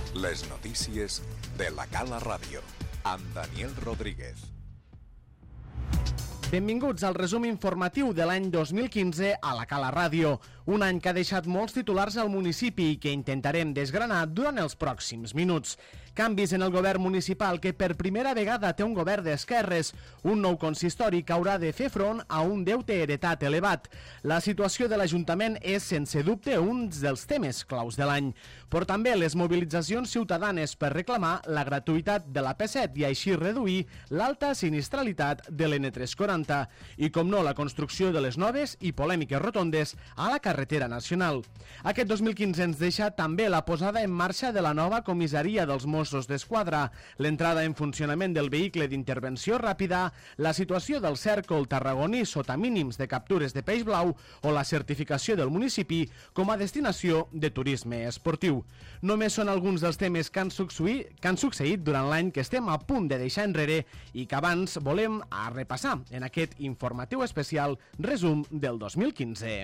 Les notícies de la Cala Ràdio, amb Daniel Rodríguez. Benvinguts al resum informatiu de l'any 2015 a la Cala Ràdio, un any que ha deixat molts titulars al municipi i que intentarem desgranar durant els pròxims minuts. Canvis en el govern municipal que per primera vegada té un govern d'esquerres, un nou consistori que haurà de fer front a un deute heretat elevat. La situació de l'Ajuntament és sense dubte un dels temes claus de l'any, però també les mobilitzacions ciutadanes per reclamar la gratuïtat de la P7 i així reduir l'alta sinistralitat de l'N340. I, com no, la construcció de les noves i polèmiques rotondes a la carretera nacional. Aquest 2015 ens deixa també la posada en marxa de la nova comissaria dels Mossos d'Esquadra, l'entrada en funcionament del vehicle d'intervenció ràpida, la situació del cèrcol tarragoní sota mínims de captures de peix blau o la certificació del municipi com a destinació de turisme esportiu. Només són alguns dels temes que han succeït durant l'any que estem a punt de deixar enrere i que abans volem repassar en aquest informatiu especial resum del 2015.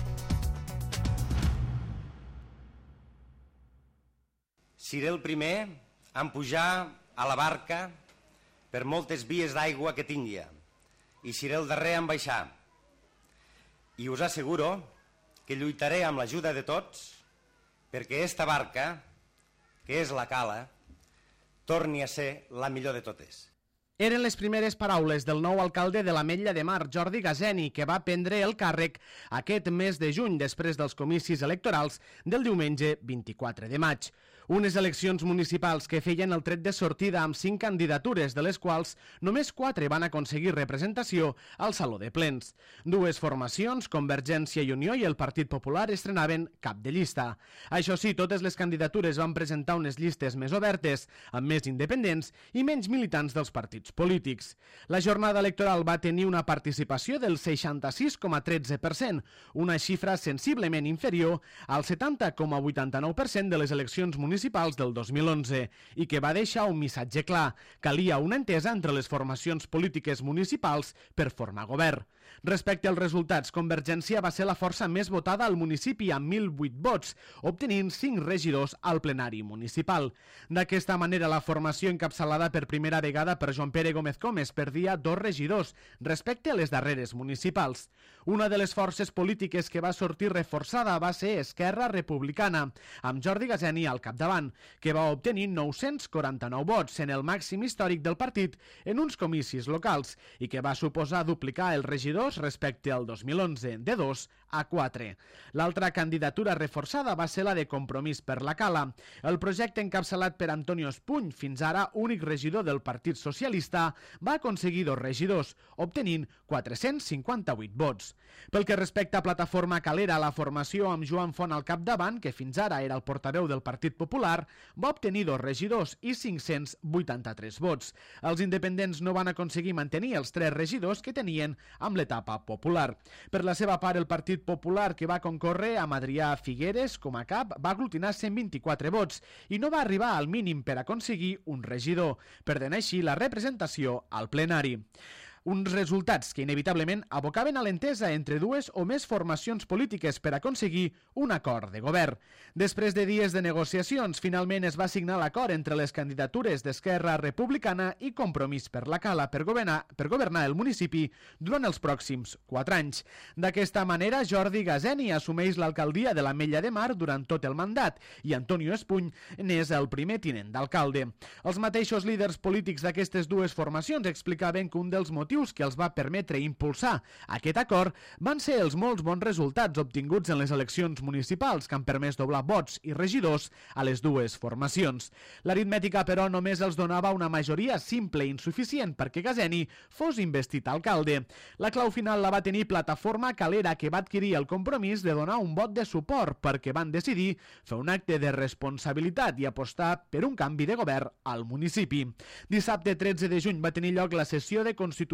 Seré el primer en pujar a la barca per moltes vies d'aigua que tingui i seré el darrer en baixar. I us asseguro que lluitaré amb l'ajuda de tots perquè esta barca, que és la Cala, torni a ser la millor de totes. Eren les primeres paraules del nou alcalde de l'Ametlla de Mar, Jordi Gazeni, que va prendre el càrrec aquest mes de juny després dels comicis electorals del diumenge 24 de maig. Unes eleccions municipals que feien el tret de sortida amb 5 candidatures, de les quals només 4 van aconseguir representació al Saló de Plens. Dues formacions, Convergència i Unió i el Partit Popular, estrenaven cap de llista. Això sí, totes les candidatures van presentar unes llistes més obertes, amb més independents i menys militants dels partits polítics. La jornada electoral va tenir una participació del 66,13%, una xifra sensiblement inferior al 70,89% de les eleccions municipals del 2011 i que va deixar un missatge clar: calia una entesa entre les formacions polítiques municipals per formar govern. Respecte als resultats, Convergència va ser la força més votada al municipi amb 1.008 vots, obtenint 5 regidors al plenari municipal. D'aquesta manera, la formació encapçalada per primera vegada per Joan Pere Gómez Comes perdia 2 regidors respecte a les darreres municipals. Una de les forces polítiques que va sortir reforçada va ser Esquerra Republicana, amb Jordi Gazeni al capdavant, que va obtenir 949 vots, en el màxim històric del partit en uns comicis locals, i que va suposar duplicar els regidors respecte al 2011, de 2 a 4. L'altra candidatura reforçada va ser la de Compromís per la Cala. El projecte encapçalat per Antonio Espuny, fins ara únic regidor del Partit Socialista, va aconseguir 2 regidors, obtenint 458 vots. Pel que respecta a Plataforma Calera, la formació amb Joan Font al capdavant, que fins ara era el portaveu del Partit Popular, va obtenir 2 regidors i 583 vots. Els independents no van aconseguir mantenir els 3 regidors que tenien amb l'etapa popular. Per la seva part, el Partit Popular, que va concórrer amb Adrià Figueres com a cap, va aglutinar 124 vots i no va arribar al mínim per aconseguir un regidor, perdent així la representació al plenari. Uns resultats que inevitablement abocaven a l'entesa entre dues o més formacions polítiques per aconseguir un acord de govern. Després de dies de negociacions, finalment es va signar l'acord entre les candidatures d'Esquerra Republicana i Compromís per la Cala per governar el municipi durant els pròxims 4 anys. D'aquesta manera, Jordi Gazeni assumeix l'alcaldia de l'Ametlla de Mar durant tot el mandat i Antonio Espuny n'és el primer tinent d'alcalde. Els mateixos líders polítics d'aquestes dues formacions explicaven que un dels motius que els va permetre impulsar aquest acord van ser els molts bons resultats obtinguts en les eleccions municipals que han permès doblar vots i regidors a les dues formacions. L'aritmètica, però, només els donava una majoria simple i insuficient perquè Gazeni fos investit alcalde. La clau final la va tenir Plataforma Calera, que va adquirir el compromís de donar un vot de suport perquè van decidir fer un acte de responsabilitat i apostar per un canvi de govern al municipi. Dissabte 13 de juny va tenir lloc la sessió de Constitució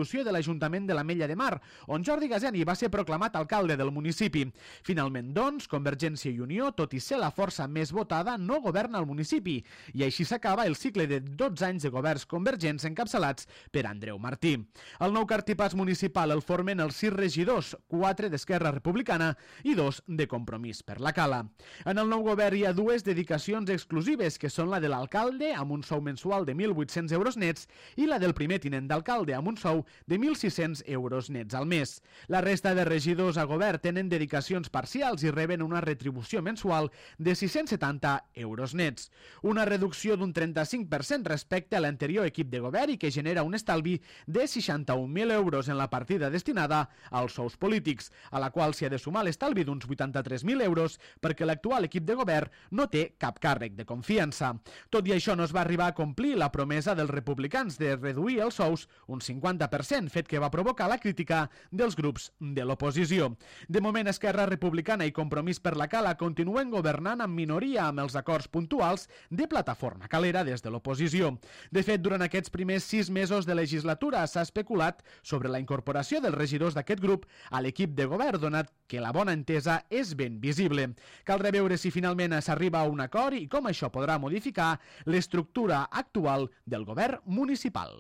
destitució de l'Ajuntament de l'Ametlla de Mar, on Jordi Gazeni va ser proclamat alcalde del municipi. Finalment, doncs, Convergència i Unió, tot i ser la força més votada, no governa el municipi, i així s'acaba el cicle de 12 anys de governs convergents encapçalats per Andreu Martí. El nou cartipàs municipal el formen els 6 regidors, 4 d'Esquerra Republicana i 2 de Compromís per la Cala. En el nou govern hi ha 2 dedicacions exclusives, que són la de l'alcalde, amb un sou mensual de 1.800 euros nets, i la del primer tinent d'alcalde, amb un sou de 1.600 euros nets al mes. La resta de regidors a govern tenen dedicacions parcials i reben una retribució mensual de 670 euros nets. Una reducció d'un 35% respecte a l'anterior equip de govern i que genera un estalvi de 61.000 euros en la partida destinada als sous polítics, a la qual s'hi ha de sumar l'estalvi d'uns 83.000 euros perquè l'actual equip de govern no té cap càrrec de confiança. Tot i això, no es va arribar a complir la promesa dels republicans de reduir els sous un 50%, fet que va provocar la crítica dels grups de l'oposició. De moment, Esquerra Republicana i Compromís per la Cala continuen governant en minoria amb els acords puntuals de Plataforma Calera des de l'oposició. De fet, durant aquests primers 6 mesos de legislatura s'ha especulat sobre la incorporació dels regidors d'aquest grup a l'equip de govern, donat que la bona entesa és ben visible. Caldrà veure si finalment s'arriba a un acord i com això podrà modificar l'estructura actual del govern municipal.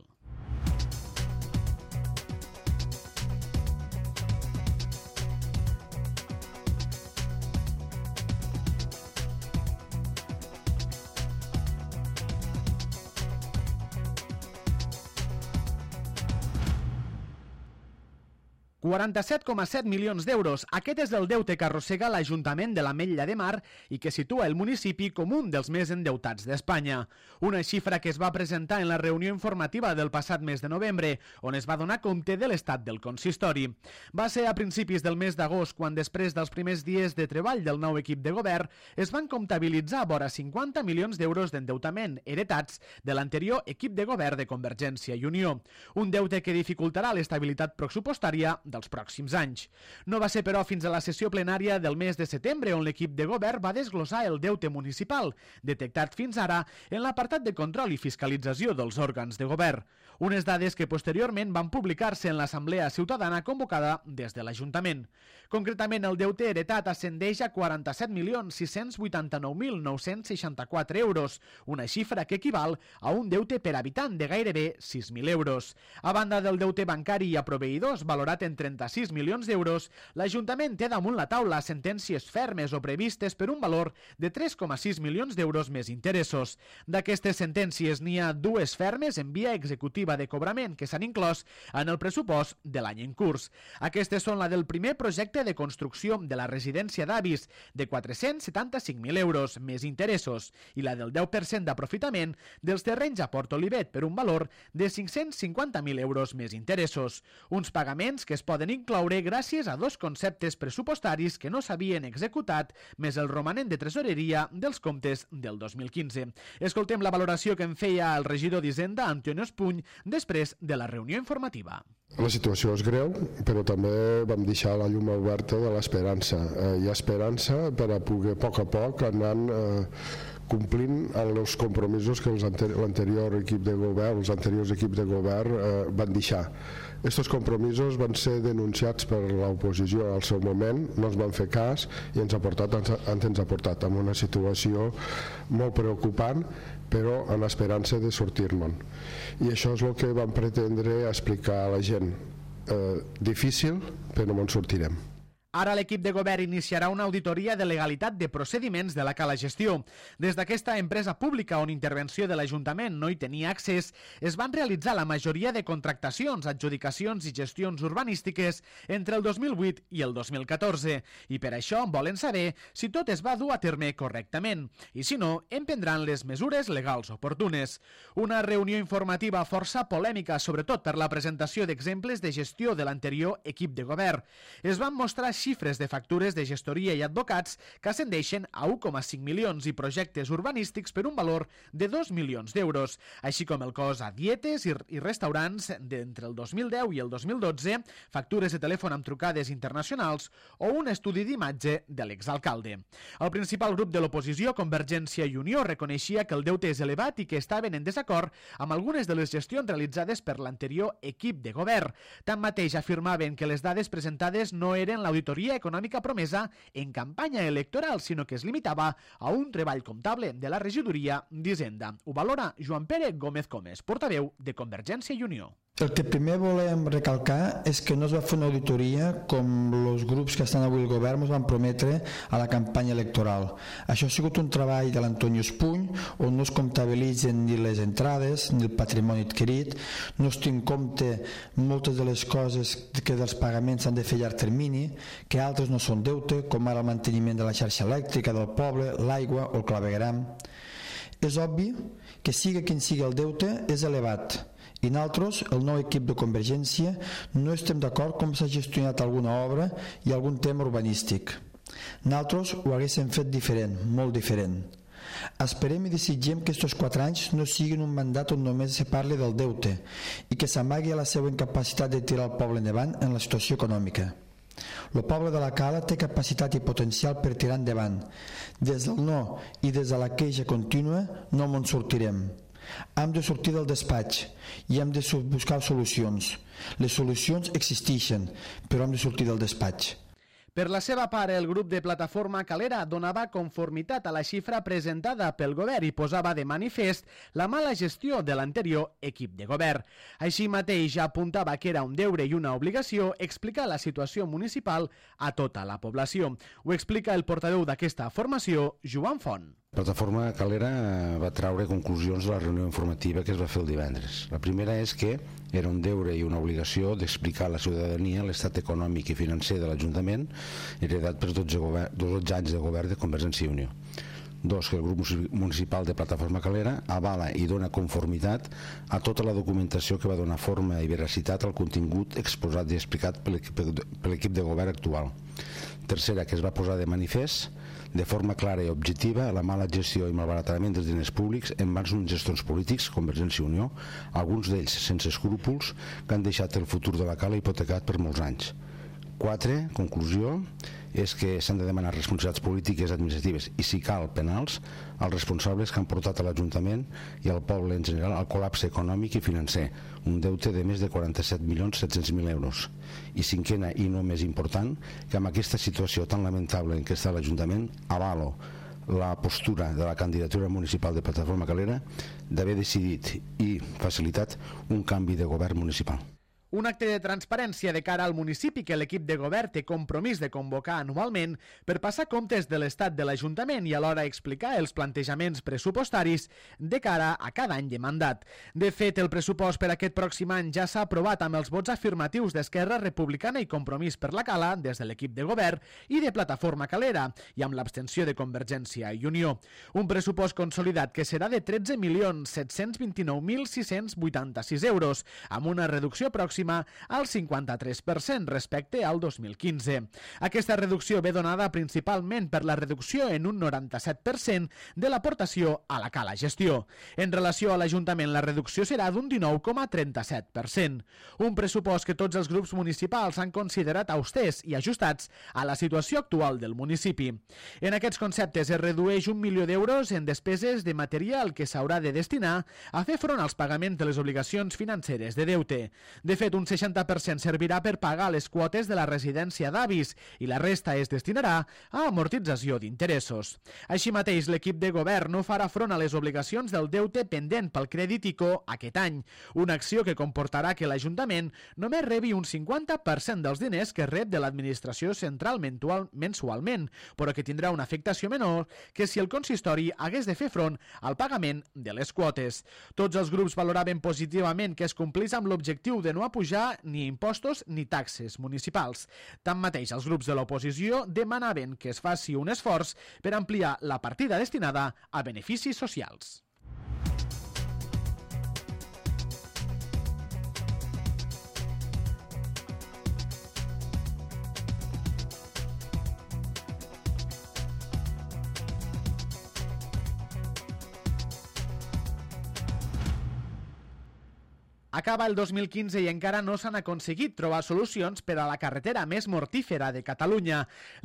€47,7 milions. Aquest és el deute que arrossega l'Ajuntament de l'Ametlla de Mar i que situa el municipi com un dels més endeutats d'Espanya. Una xifra que es va presentar en la reunió informativa del passat mes de novembre, on es va donar compte de l'estat del consistori. Va ser a principis del mes d'agost quan, després dels primers dies de treball del nou equip de govern, es van comptabilitzar vora 50 milions d'euros d'endeutament heretats de l'anterior equip de govern de Convergència i Unió. Un deute que dificultarà l'estabilitat pressupostària dels pròxims anys. No va ser, però, fins a la sessió plenària del mes de setembre on l'equip de govern va desglossar el deute municipal, detectat fins ara en l'apartat de control i fiscalització dels òrgans de govern. Unes dades que posteriorment van publicar-se en l'Assemblea Ciutadana convocada des de l'Ajuntament. Concretament, el deute heretat ascendeix a 47.689.964 euros, una xifra que equival a un deute per habitant de gairebé 6.000 euros. A banda del deute bancari i a proveïdors, valorat en 36 milions d'euros, l'Ajuntament té damunt la taula sentències fermes o previstes per un valor de 3,6 milions d'euros més interessos. D'aquestes sentències n'hi ha 2 fermes en via executiva de cobrament que s'han inclòs en el pressupost de l'any en curs. Aquestes són la del primer projecte de construcció de la residència d'avis, de 475.000 euros més interessos, i la del 10% d'aprofitament dels terrenys a Port Olivet per un valor de 550.000 euros més interessos. Uns pagaments que es poden incloure gràcies a 2 conceptes pressupostaris que no s'havien executat, més el romanent de tresoreria dels comptes del 2015. Escoltem la valoració que en feia el regidor d'Hisenda, Antonio Espuny, després de la reunió informativa. La situació és greu, però també vam deixar la llum oberta de l'esperança. Hi ha esperança per a poder, a poc anant complint els compromisos que l'anterior equip de govern, els anteriors equips de govern van deixar. Aquests compromisos van ser denunciats per l'oposició al seu moment, no es van fer cas i ens ha portat en una situació molt preocupant, però amb l'esperança de sortir-me'n. I això és el que vam pretendre explicar a la gent. Difícil, però no en sortirem. Ara l'equip de govern iniciarà una auditoria de legalitat de procediments de la Cala Gestió. Des d'aquesta empresa pública on intervenció de l'Ajuntament no hi tenia accés, es van realitzar la majoria de contractacions, adjudicacions i gestions urbanístiques entre el 2008 i el 2014. I per això volen saber si tot es va dur a terme correctament. I si no, emprendran les mesures legals oportunes. Una reunió informativa força polèmica, sobretot per la presentació d'exemples de gestió de l'anterior equip de govern. Es van mostrar xifres de factures de gestoria i advocats que ascendeixen a 1,5 milions i projectes urbanístics per un valor de 2 milions d'euros, així com el cost a dietes i restaurants d'entre el 2010 i el 2012, factures de telèfon amb trucades internacionals o un estudi d'imatge de l'exalcalde. El principal grup de l'oposició, Convergència i Unió, reconeixia que el deute és elevat i que estaven en desacord amb algunes de les gestions realitzades per l'anterior equip de govern. Tanmateix, afirmaven que les dades presentades no eren l'auditoria econòmica promesa en campanya electoral, sinó que es limitava a un treball comptable de la regidoria d'Hisenda. Ho valora Joan Pere Gómez Comes, portaveu de Convergència i Unió. El que primer volem recalcar és que no es va fer una auditoria com els grups que estan avui al govern ens van prometre a la campanya electoral. Això ha sigut un treball de l'Antonio Espuny on no es comptabilitzen ni les entrades ni el patrimoni adquirit, no es té en compte moltes de les coses que dels pagaments s'han de fer a llarg termini, que altres no són deute, com ara el manteniment de la xarxa elèctrica del poble, l'aigua o el clavegueram. És obvi que sigui quin sigui el deute és elevat, i nosaltres, el nou equip de Convergència, no estem d'acord com s'ha gestionat alguna obra i algun tema urbanístic. Nosaltres ho haguéssim fet diferent, molt diferent. Esperem i desitgem que aquests 4 anys no siguin un mandat on només se parli del deute i que s'amagui a la seva incapacitat de tirar el poble endavant en la situació econòmica. El poble de la Cala té capacitat i potencial per tirar endavant. Des del no i des de la queixa contínua no me'n sortirem. Hem de sortir del despatx i hem de buscar solucions. Les solucions existeixen, però hem de sortir del despatx. Per la seva part, el grup de Plataforma Calera donava conformitat a la xifra presentada pel govern i posava de manifest la mala gestió de l'anterior equip de govern. Així mateix apuntava que era un deure i una obligació explicar la situació municipal a tota la població. Ho explica el portaveu d'aquesta formació, Joan Font. Plataforma Calera va traure conclusions de la reunió informativa que es va fer el divendres. La primera és que era un deure i una obligació d'explicar a la ciutadania l'estat econòmic i financer de l'Ajuntament heredat per 12 anys de govern de Convergència i Unió. 2. Que el grup municipal de Plataforma Calera avala i dona conformitat a tota la documentació que va donar forma i veracitat al contingut exposat i explicat per l'equip de govern actual. 3. Que es va posar de manifest de forma clara i objectiva la mala gestió i malbaratament dels diners públics en mans d'uns gestors polítics, Convergència i Unió, alguns d'ells sense escrúpols, que han deixat el futur de la Cala hipotecat per molts anys. 4. Conclusió és que s'han de demanar responsabilitats polítiques administratives i, si cal, penals als responsables que han portat a l'Ajuntament i al poble en general al col·lapse econòmic i financer, un deute de més de 47.700.000 euros. I 5a, i no més important, que amb aquesta situació tan lamentable en què està l'Ajuntament, avalo la postura de la candidatura municipal de Plataforma Calera d'haver decidit i facilitat un canvi de govern municipal. Un acte de transparència de cara al municipi que l'equip de govern té compromís de convocar anualment per passar comptes de l'estat de l'Ajuntament i alhora explicar els plantejaments pressupostaris de cara a cada any de mandat. De fet, el pressupost per aquest pròxim any ja s'ha aprovat amb els vots afirmatius d'Esquerra Republicana i Compromís per la Cala des de l'equip de govern i de Plataforma Calera i amb l'abstenció de Convergència i Unió. Un pressupost consolidat que serà de 13.729.686 euros, amb una reducció pròxima al 53% respecte al 2015. Aquesta reducció ve donada principalment per la reducció en un 97% de l'aportació a la Cala Gestió. En relació a l'Ajuntament, la reducció serà d'un 19,37%. Un pressupost que tots els grups municipals han considerat austers i ajustats a la situació actual del municipi. En aquests conceptes es redueix 1 milió d'euros en despeses de material que s'haurà de destinar a fer front als pagaments de les obligacions financeres de deute. De fet, un 60% servirà per pagar les quotes de la residència d'avis i la resta es destinarà a amortització d'interessos. Així mateix, l'equip de govern no farà front a les obligacions del deute pendent pel crèdit ICO aquest any, una acció que comportarà que l'Ajuntament només rebi un 50% dels diners que rep de l'administració central mensualment, però que tindrà una afectació menor que si el consistori hagués de fer front al pagament de les quotes. Tots els grups valoraven positivament que es complís amb l'objectiu de no apujar ni impostos ni taxes municipals. Tanmateix, els grups de l'oposició demanaven que es faci un esforç per ampliar la partida destinada a beneficis socials. Acaba el 2015 i encara no s'han aconseguit trobar solucions per a la carretera més mortífera de Catalunya.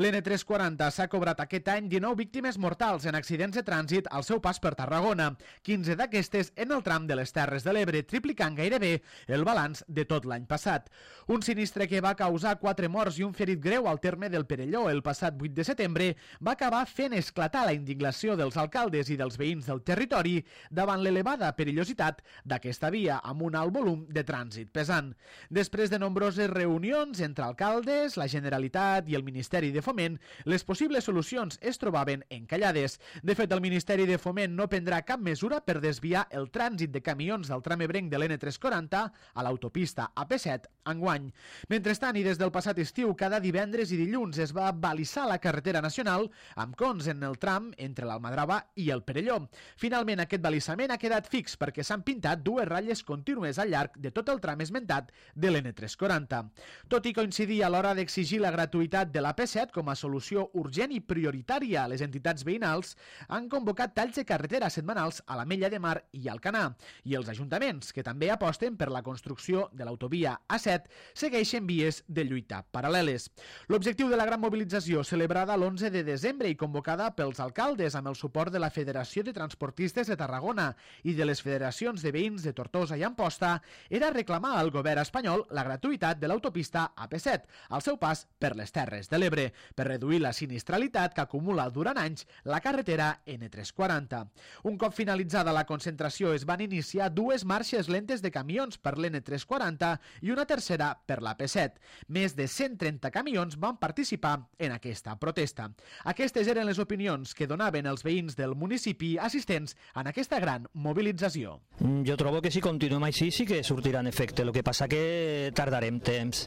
L'N340 s'ha cobrat aquest any 19 víctimes mortals en accidents de trànsit al seu pas per Tarragona, 15 d'aquestes en el tram de les Terres de l'Ebre, triplicant gairebé el balanç de tot l'any passat. Un sinistre que va causar 4 morts i un ferit greu al terme del Perelló el passat 8 de setembre va acabar fent esclatar la indignació dels alcaldes i dels veïns del territori davant l'elevada perillositat d'aquesta via amb un alt volum de trànsit pesant. Després de nombroses reunions entre alcaldes, la Generalitat i el Ministeri de Foment, les possibles solucions es trobaven encallades. De fet, el Ministeri de Foment no prendrà cap mesura per desviar el trànsit de camions del tram ebrenc de l'N340 a l'autopista AP7 enguany. Mentrestant, i des del passat estiu, cada divendres i dilluns es va balissar la carretera nacional amb cons en el tram entre l'Almadrava i el Perelló. Finalment, aquest balissament ha quedat fix perquè s'han pintat 2 ratlles contínues al llarg de tot el tram esmentat de l'N340. Tot i coincidir a l'hora d'exigir la gratuïtat de l'AP7 com a solució urgent i prioritària, les entitats veïnals han convocat talls de carretera setmanals a l'Ametlla de Mar i Alcanar, i els ajuntaments, que també aposten per la construcció de l'autovia A7, segueixen vies de lluita paral·leles. L'objectiu de la gran mobilització, celebrada l'11 de desembre i convocada pels alcaldes amb el suport de la Federació de Transportistes de Tarragona i de les federacions de veïns de Tortosa i Amposta, era reclamar al govern espanyol la gratuïtat de l'autopista AP7 al seu pas per les Terres de l'Ebre, per reduir la sinistralitat que acumula durant anys la carretera N340. Un cop finalitzada la concentració es van iniciar 2 marxes lentes de camions per l'N340 i una tercera per l'AP7. Més de 130 camions van participar en aquesta protesta. Aquestes eren les opinions que donaven els veïns del municipi assistents en aquesta gran mobilització. Jo trobo que si continuem així sí que sortirà en efecte. El que passa que tardarem temps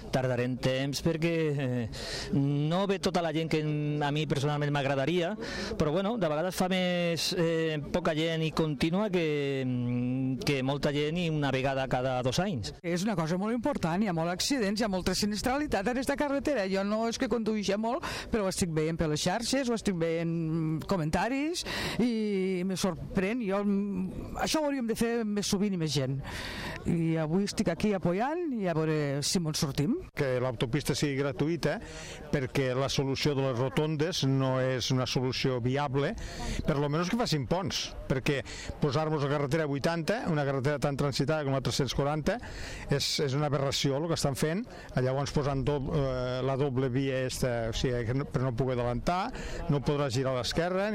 perquè no ve tota la gent que a mi personalment m'agradaria, però bueno, de vegades fa més poca gent i contínua que molta gent i una vegada cada 2 anys. És una cosa molt important, hi ha molts accidents, hi ha molta sinistralitat en aquesta carretera. Jo no és que conduïsca molt, però ho estic veient per les xarxes, ho estic veient comentaris i me sorprèn. Això ho hauríem de fer més sovint i més gent. I avui estic aquí apoyant i a veure si ens sortim. Que l'autopista sigui gratuïta perquè la solució de les rotondes no és una solució viable, per lo menys que facin ponts, perquè posar-nos a carretera 80, una carretera tan transitada com la 340, és una aberració el que estan fent. Llavors posant la doble via per no poder adelantar, no podràs girar a l'esquerra,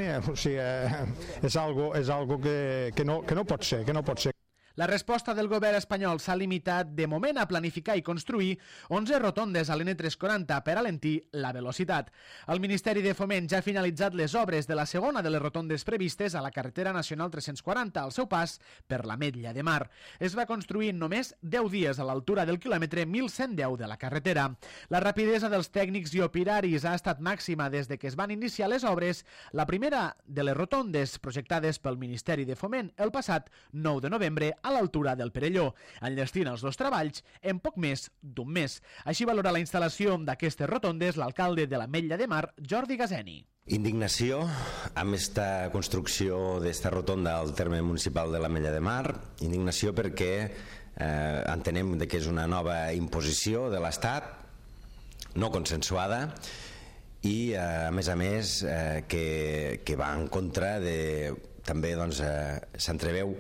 és algo que no pot ser. La resposta del govern espanyol s'ha limitat de moment a planificar i construir 11 rotondes a l'N340 per alentir la velocitat. El Ministeri de Foment ja ha finalitzat les obres de la segona de les rotondes previstes a la carretera nacional 340 al seu pas per l'Ametlla de Mar. Es va construir en només 10 dies a l'altura del quilòmetre 1110 de la carretera. La rapidesa dels tècnics i operaris ha estat màxima des de que es van iniciar les obres, la primera de les rotondes projectades pel Ministeri de Foment el passat 9 de novembre a l'altura del Perelló, enllestint els 2 treballs en poc més d'un mes. Així valora la instal·lació d'aquestes rotondes l'alcalde de l'Ametlla de Mar, Jordi Gazeni. Indignació amb esta construcció d'esta rotonda al terme municipal de l'Ametlla de Mar, indignació perquè entenem que és una nova imposició de l'Estat, no consensuada, i a més que va en contra de, també s'entreveu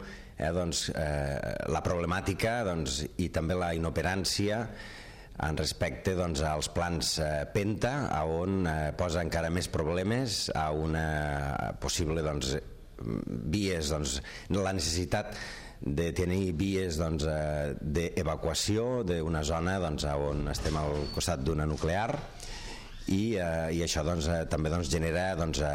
la problemàtica i també la inoperància en respecte als plans Penta, on posa encara més problemes a una possible vies, la necessitat de tenir vies d'evacuació d'una zona on estem al costat d'una nuclear, i això també genera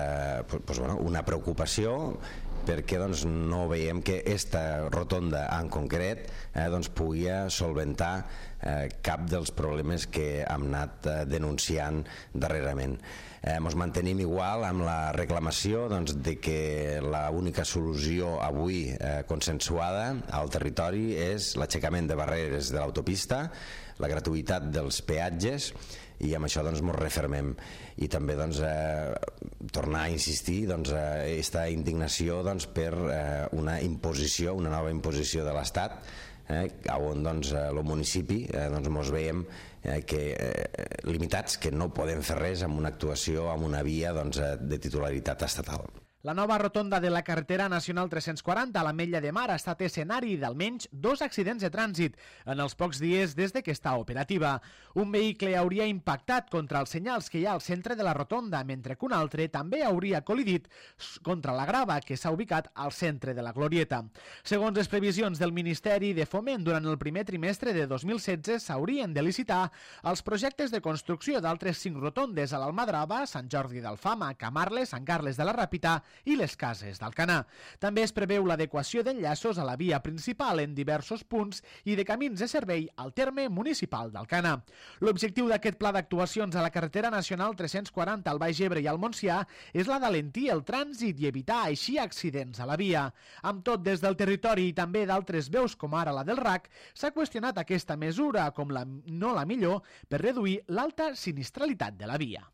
una preocupació perquè no veiem que aquesta rotonda en concret pugui solventar cap dels problemes que hem anat denunciant darrerament. Ens mantenim igual amb la reclamació de que l'única solució avui consensuada al territori és l'aixecament de barreres de l'autopista, la gratuïtat dels peatges, i amb això ens refermem. I també tornar a insistir aquesta indignació per una nova imposició de l'Estat on el municipi ens veiem limitats, que no podem fer res amb una actuació, amb una via de titularitat estatal. La nova rotonda de la carretera nacional 340 a l'Ametlla de Mar ha estat escenari d'almenys 2 accidents de trànsit en els pocs dies des que està operativa. Un vehicle hauria impactat contra els senyals que hi ha al centre de la rotonda, mentre que un altre també hauria col·lidit contra la grava que s'ha ubicat al centre de la glorieta. Segons les previsions del Ministeri de Foment, durant el primer trimestre de 2016 s'haurien de licitar els projectes de construcció d'altres 5 rotondes a l'Almadrava, Sant Jordi d'Alfama, Camarles, Sant Carles de la Ràpita i les Cases d'Alcanar. També es preveu l'adequació d'enllaços a la via principal en diversos punts i de camins de servei al terme municipal d'Alcanar. L'objectiu d'aquest pla d'actuacions a la carretera nacional 340 al Baix Ebre i al Montsià és la d'alentir el trànsit i evitar així accidents a la via. Amb tot, des del territori i també d'altres veus com ara la del RAC, s'ha qüestionat aquesta mesura com no la millor per reduir l'alta sinistralitat de la via.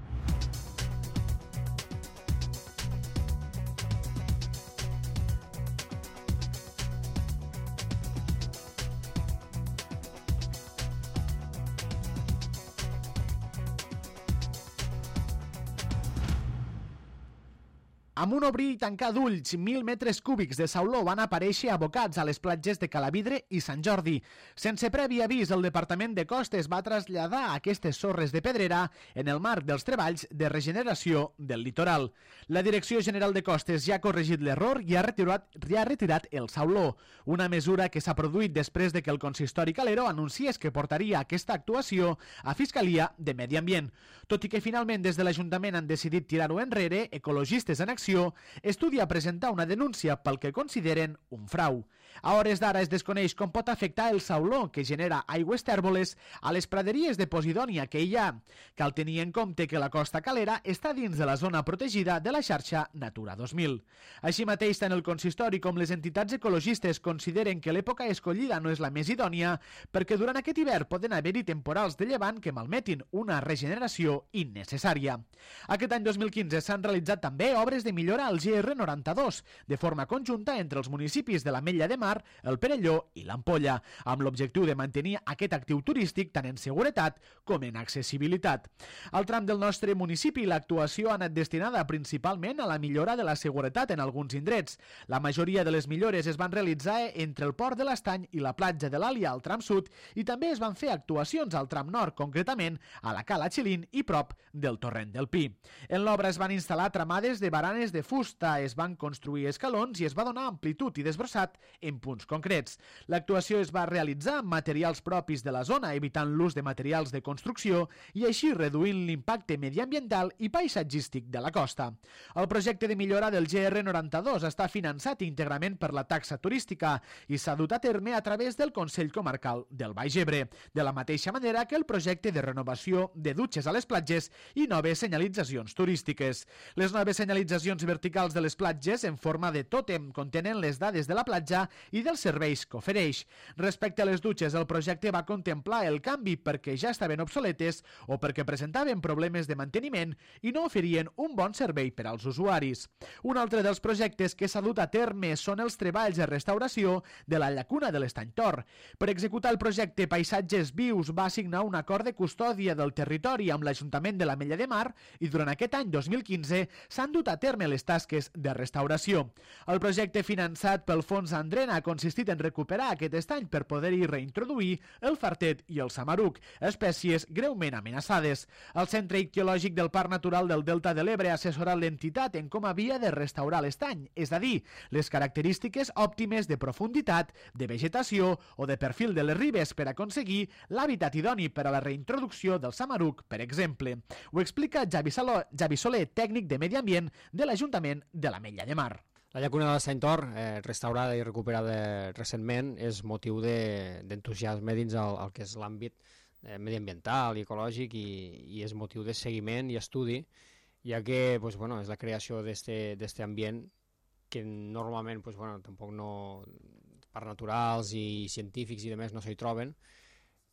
Amb un obrir i tancar d'ulls, 1.000 metres cúbics de sauló van aparèixer abocats a les platges de Calavidre i Sant Jordi. Sense previ avís, el Departament de Costes va traslladar aquestes sorres de pedrera en el marc dels treballs de regeneració del litoral. La Direcció General de Costes ja ha corregit l'error i ha retirat el sauló, una mesura que s'ha produït després de que el consistori Calero anunciés que portaria aquesta actuació a Fiscalia de Medi Ambient. Tot i que finalment des de l'Ajuntament han decidit tirar-ho enrere, Ecologistes en Acció estudia presentar una denúncia pel que consideren un frau. A hores d'ara es desconeix com pot afectar el sauló que genera aigües tèrboles a les praderies de Posidònia que hi ha. Cal tenir en compte que la Costa Calera està dins de la zona protegida de la xarxa Natura 2000. Així mateix, tant el consistori com les entitats ecologistes consideren que l'època escollida no és la més idònia perquè durant aquest hivern poden haver-hi temporals de llevant que malmetin una regeneració innecessària. Aquest any 2015 s'han realitzat també obres de millora al GR92 de forma conjunta entre els municipis de l'Ametlla de Mar, el Perelló i l'Ampolla, amb l'objectiu de mantenir aquest actiu turístic tant en seguretat com en accessibilitat. Al tram del nostre municipi, l'actuació ha anat destinada principalment a la millora de la seguretat en alguns indrets. La majoria de les millores es van realitzar entre el Port de l'Estany i la platja de l'Àlia al tram sud i també es van fer actuacions al tram nord, concretament a la Cala Xilín i prop del Torrent del Pi. En l'obra es van instal·lar tramades de baranes de fusta, es van construir escalons i es va donar amplitud i desbrossat en punts concrets. L'actuació es va realitzar amb materials propis de la zona, evitant l'ús de materials de construcció i així reduint l'impacte mediambiental i paisatgístic de la costa. El projecte de millora del GR92 està finançat íntegrament per la taxa turística i s'ha dut a terme a través del Consell Comarcal del Baix Ebre, de la mateixa manera que el projecte de renovació de dutxes a les platges i noves senyalitzacions turístiques. Les noves senyalitzacions verticals de les platges en forma de tòtem contenen les dades de la platja i dels serveis que ofereix. Respecte a les dutxes, el projecte va contemplar el canvi perquè ja estaven obsoletes o perquè presentaven problemes de manteniment i no oferien un bon servei per als usuaris. Un altre dels projectes que s'ha dut a terme són els treballs de restauració de la llacuna de l'Estany Tor. Per executar el projecte Paisatges Vius va signar un acord de custòdia del territori amb l'Ajuntament de l'Ametlla de Mar i durant aquest any 2015 s'han dut a terme les tasques de restauració. El projecte finançat pel Fons Andrena ha consistit en recuperar aquest estany per poder-hi reintroduir el fartet i el samaruc, espècies greument amenaçades. El Centre Ictiològic del Parc Natural del Delta de l'Ebre ha assessorat l'entitat en com havia de restaurar l'estany, és a dir, les característiques òptimes de profunditat, de vegetació o de perfil de les ribes per aconseguir l'hàbitat idoni per a la reintroducció del samaruc, per exemple. Ho explica Javi Soler, tècnic de Medi Ambient de l'Ajuntament de l'Ametlla de Mar. La llacuna de l'Estany Tor, restaurada i recuperada recentment, és motiu d'entusiasme dins el que és l'àmbit mediambiental i ecològic i és motiu de seguiment i estudi, ja que és la creació d'aquest ambient que normalment tampoc no, per naturals i científics i demés no s'hi troben,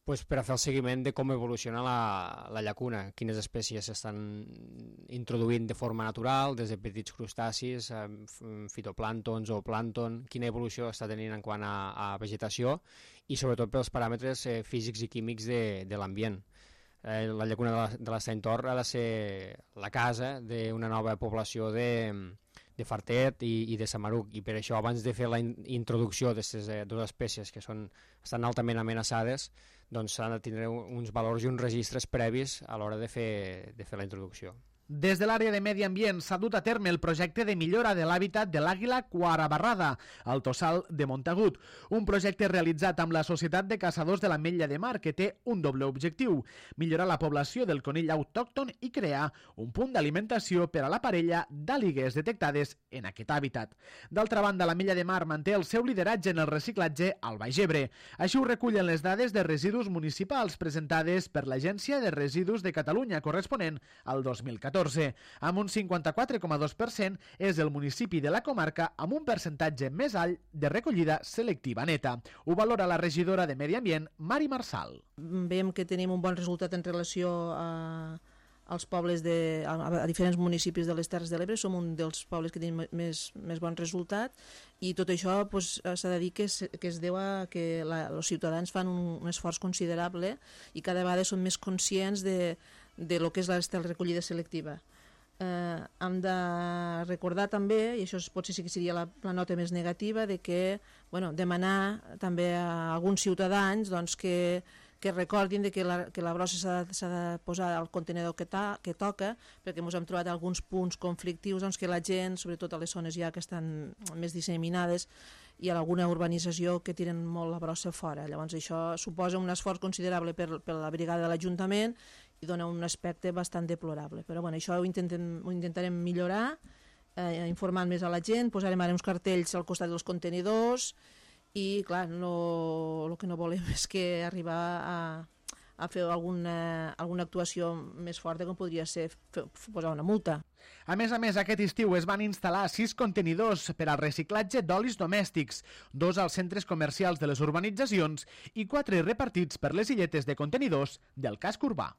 Pues per a fer el seguiment de com evoluciona la llacuna, quines espècies s'estan introduint de forma natural, des de petits crustacis, fitoplànctons o plàncton, quina evolució està tenint en quant a vegetació i sobretot pels paràmetres físics i químics de l'ambient. La llacuna de l'Estany Tor ha de ser la casa d'una nova població de fartet i de samaruc, i per això abans de fer la introducció d'aquestes dues espècies que estan altament amenaçades, doncs s'han de tindre uns valors i uns registres previs a l'hora de fer la introducció. Des de l'àrea de Medi Ambient s'ha dut a terme el projecte de millora de l'hàbitat de l'àguila quarabarrada, al Tossal de Montagut, un projecte realitzat amb la Societat de Caçadors de l'Ametlla de Mar que té un doble objectiu, millorar la població del conill autòcton i crear un punt d'alimentació per a la parella d'àligues detectades en aquest hàbitat. D'altra banda, l'Ametlla de Mar manté el seu lideratge en el reciclatge al Baix Ebre. Així ho recullen les dades de residus municipals presentades per l'Agència de Residus de Catalunya corresponent al 2014. Amb un 54,2% és el municipi de la comarca amb un percentatge més alt de recollida selectiva neta. Ho valora la regidora de Medi Ambient, Mari Marsal. Veiem que tenim un bon resultat en relació als pobles a diferents municipis de les Terres de l'Ebre. Som un dels pobles que tenim més bon resultat i tot això s'ha de dir que es deu a que els ciutadans fan un esforç considerable i cada vegada són més conscients de lo que és la recollida selectiva. Hem de recordar també, i això potser sí que seria la nota més negativa, de que demanar també a alguns ciutadans que recordin que la brossa s'ha de posar al contenidor que toca, perquè ens hem trobat alguns punts conflictius que la gent, sobretot a les zones ja que estan més disseminades, hi ha alguna urbanització que tiren molt la brossa fora. Llavors això suposa un esforç considerable per la brigada de l'Ajuntament i dona un aspecte bastant deplorable. Però això ho intentarem millorar, informant més a la gent, posarem ara uns cartells al costat dels contenidors i, clar, el que no volem és que arribar a fer alguna actuació més forta, com podria ser posar una multa. A més, aquest estiu es van instal·lar 6 contenidors per al reciclatge d'olis domèstics, 2 als centres comercials de les urbanitzacions i 4 repartits per les illetes de contenidors del casc urbà.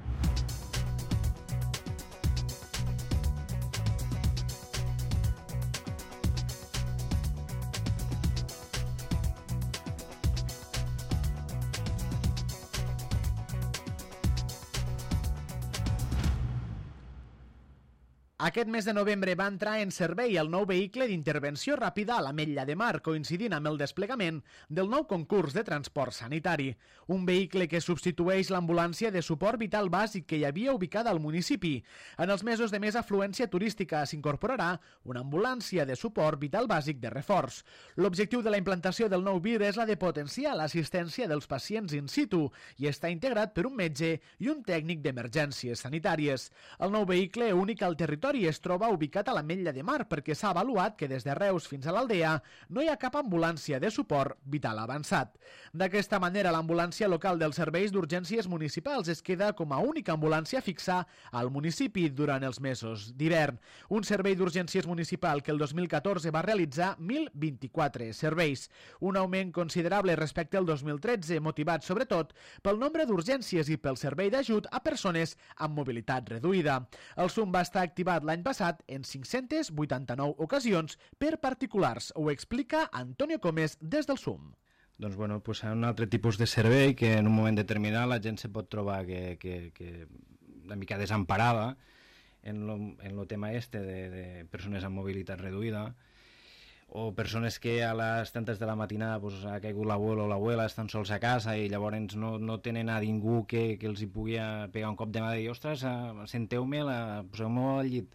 Aquest mes de novembre va entrar en servei el nou vehicle d'intervenció ràpida a l'Ametlla de Mar, coincidint amb el desplegament del nou concurs de transport sanitari. Un vehicle que substitueix l'ambulància de suport vital bàsic que hi havia ubicada al municipi. En els mesos de més afluència turística s'incorporarà una ambulància de suport vital bàsic de reforç. L'objectiu de la implantació del nou VIR és la de potenciar l'assistència dels pacients in situ i està integrat per un metge i un tècnic d'emergències sanitàries. El nou vehicle, únic al territori, es troba ubicat a l'Ametlla de Mar perquè s'ha avaluat que des de Reus fins a l'Aldea no hi ha cap ambulància de suport vital avançat. D'aquesta manera, l'ambulància local dels serveis d'urgències municipals es queda com a única ambulància fixa al municipi durant els mesos d'hivern. Un servei d'urgències municipal que el 2014 va realitzar 1.024 serveis. Un augment considerable respecte al 2013, motivat sobretot pel nombre d'urgències i pel servei d'ajut a persones amb mobilitat reduïda. El SUM va estar activat l'any passat en 589 ocasions per particulars. Ho explica Antonio Comes des del SUM. Doncs és un altre tipus de servei que en un moment determinat la gent se pot trobar que una mica desemparada en el tema de persones amb mobilitat reduïda o persones que a les tantes de la matinada ha caigut l'abuelo o l'abuela, estan sols a casa i llavors no tenen a ningú que els hi pugui pegar un cop de mà i dir, ostres, senteu-me, poseu-me al llit.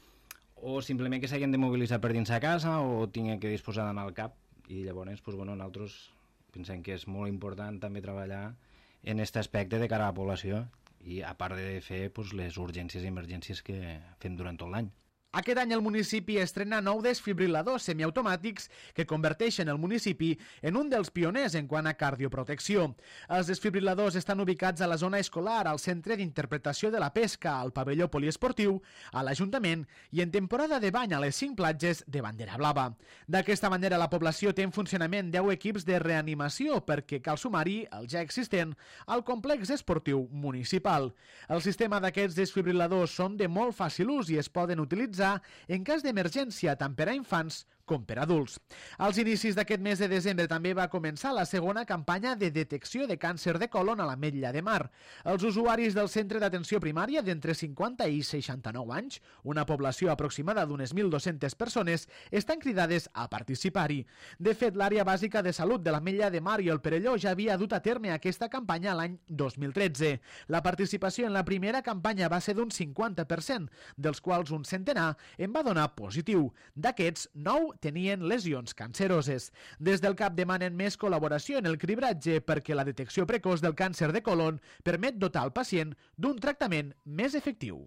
O simplement que s'hagin de mobilitzar per dins a casa o tinguin que disposar d'anar al CAP. I llavors, nosaltres pensem que és molt important també treballar en aquest aspecte de cara a la població i a part de fer les urgències i emergències que fem durant tot l'any. Aquest any el municipi estrena 9 desfibriladors semiautomàtics que converteixen el municipi en un dels pioners en quant a cardioprotecció. Els desfibriladors estan ubicats a la zona escolar, al Centre d'Interpretació de la Pesca, al pavelló poliesportiu, a l'Ajuntament i en temporada de bany a les 5 platges de bandera blava. D'aquesta manera, la població té en funcionament 10 equips de reanimació perquè cal sumar-hi el ja existent al complex esportiu municipal. El sistema d'aquests desfibriladors són de molt fàcil ús i es poden utilitzar en cas d'emergència tant per a infants com per adults. Als inicis d'aquest mes de desembre també va començar la segona campanya de detecció de càncer de colon a l'Ametlla de Mar. Els usuaris del centre d'atenció primària d'entre 50 i 69 anys, una població aproximada d'unes 1.200 persones, estan cridades a participar-hi. De fet, l'àrea bàsica de salut de l'Ametlla de Mar i el Perelló ja havia dut a terme aquesta campanya l'any 2013. La participació en la primera campanya va ser d'un 50%, dels quals un centenar en va donar positiu. D'aquests, 9 tenien lesions canceroses. Des del CAP demanen més col·laboració en el cribratge perquè la detecció precoç del càncer de colon permet dotar el pacient d'un tractament més efectiu.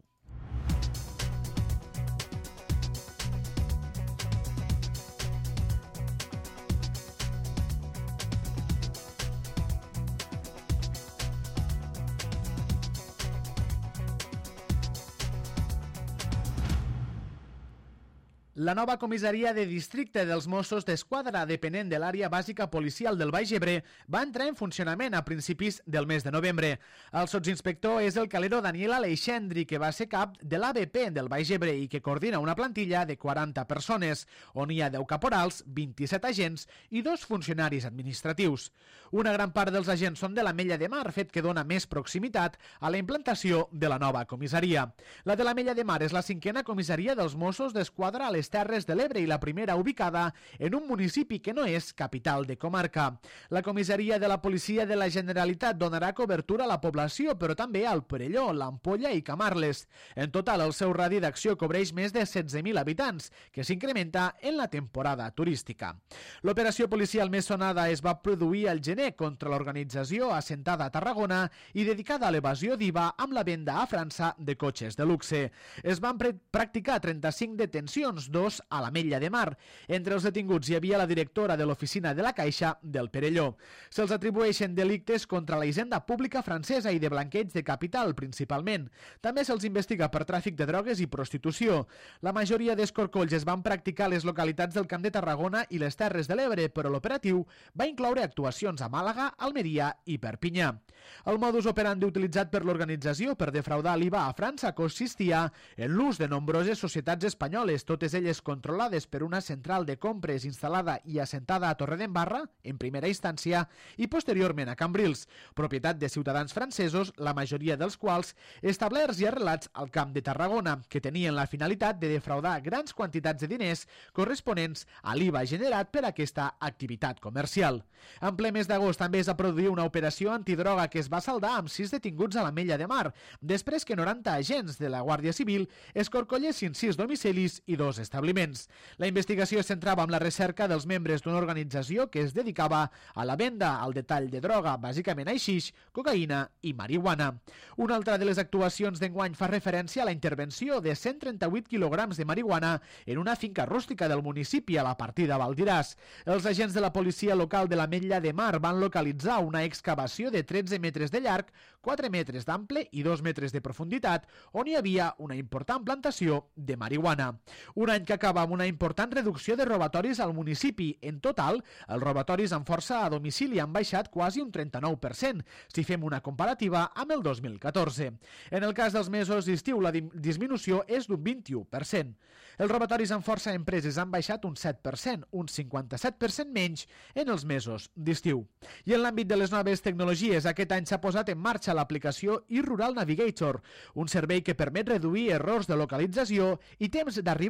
La nova comissaria de districte dels Mossos d'Esquadra, depenent de l'àrea bàsica policial del Baix Ebre, va entrar en funcionament a principis del mes de novembre. El sotsinspector és el calero Daniel Aleixandri, que va ser cap de l'ABP del Baix Ebre i que coordina una plantilla de 40 persones, on hi ha 10 caporals, 27 agents i 2 funcionaris administratius. Una gran part dels agents són de l'Ametlla de Mar, fet que dona més proximitat a la implantació de la nova comissaria. La de l'Ametlla de Mar és la 5a comissaria dels Mossos d'Esquadra a les Terres de l'Ebre i la primera ubicada en un municipi que no és capital de comarca. La comissaria de la Policia de la Generalitat donarà cobertura a la població, però també al Perelló, l'Ampolla i Camarles. En total, el seu radi d'acció cobreix més de 16.000 habitants, que s'incrementa en la temporada turística. L'operació policial més sonada es va produir al gener contra l'organització assentada a Tarragona i dedicada a l'evasió d'IVA amb la venda a França de cotxes de luxe. Es van practicar 35 detencions, 2 a l'Ametlla de Mar. Entre els detinguts hi havia la directora de l'oficina de la Caixa del Perelló. Se'ls atribueixen delictes contra la hisenda pública francesa i de blanqueig de capital, principalment. També se'ls investiga per tràfic de drogues i prostitució. La majoria d'escorcolls es van practicar a les localitats del Camp de Tarragona i les Terres de l'Ebre, però l'operatiu va incloure actuacions a Màlaga, Almeria i Perpinyà. El modus operandi utilitzat per l'organització per defraudar l'IVA a França consistia en l'ús de nombroses societats espanyoles, totes elles controlades per una central de compres instal·lada i assentada a Torredembarra, en primera instància, i posteriorment a Cambrils, propietat de ciutadans francesos, la majoria dels quals establerts i arrelats al Camp de Tarragona, que tenien la finalitat de defraudar grans quantitats de diners corresponents a l'IVA generat per aquesta activitat comercial. En ple mes d'agost també es va produir una operació antidroga que es va saldar amb 6 detinguts a l'Ametlla de Mar, després que 90 agents de la Guàrdia Civil escorcollessin 6 domicilis i 2 establiments. La investigació es centrava en la recerca dels membres d'una organització que es dedicava a la venda al detall de droga, bàsicament haixix, cocaïna i marihuana. Una altra de les actuacions d'enguany fa referència a la intervenció de 138 quilograms de marihuana en una finca rústica del municipi a la partida Valdiràs. Els agents de la policia local de l'Ametlla de Mar van localitzar una excavació de 13 metres de llarg, 4 metres d'ample i 2 metres de profunditat, on hi havia una important plantació de marihuana. Un any que acaba amb una important reducció de robatoris al municipi. En total, els robatoris amb força a domicili han baixat quasi un 39%, si fem una comparativa amb el 2014. En el cas dels mesos d'estiu, la disminució és d'un 21%. Els robatoris amb força a empreses han baixat un 7%, un 57% menys en els mesos d'estiu. I en l'àmbit de les noves tecnologies, aquest any s'ha posat en marxa l'aplicació eRural Navigator, un servei que permet reduir errors de localització i temps d'arribada dels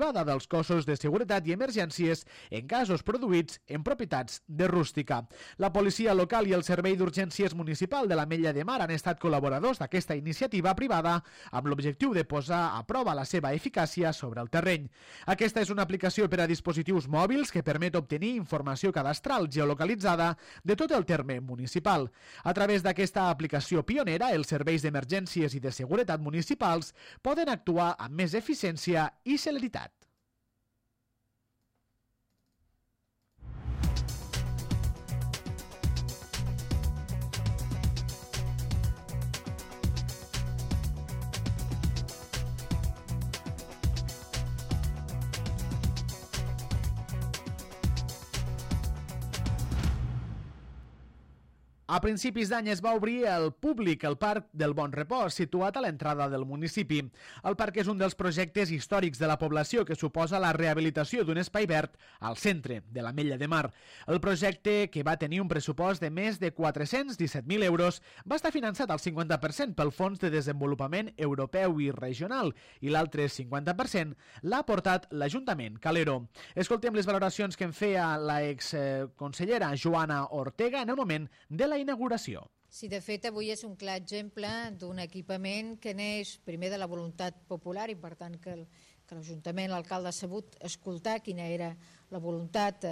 dels cossos de seguretat i emergències en casos produïts en propietats de rústica. La policia local i el Servei d'Urgències Municipal de l'Ametlla de Mar han estat col·laboradors d'aquesta iniciativa privada amb l'objectiu de posar a prova la seva eficàcia sobre el terreny. Aquesta és una aplicació per a dispositius mòbils que permet obtenir informació cadastral geolocalitzada de tot el terme municipal. A través d'aquesta aplicació pionera, els serveis d'emergències i de seguretat municipals poden actuar amb més eficiència i celeritat. A principis d'any es va obrir al públic el Parc del Bon Repòs, situat a l'entrada del municipi. El parc és un dels projectes històrics de la població que suposa la rehabilitació d'un espai verd al centre de l'Ametlla de Mar. El projecte, que va tenir un pressupost de més de 417.000 euros, va estar finançat al 50% pel Fons de Desenvolupament Europeu i Regional i l'altre 50% l'ha aportat l'Ajuntament Calero. Escoltem les valoracions que en feia la exconsellera Joana Ortega en el moment de la inauguració. Sí, de fet, avui és un clar exemple d'un equipament que neix primer de la voluntat popular i, per tant, que l'Ajuntament, l'alcalde ha sabut escoltar quina era la voluntat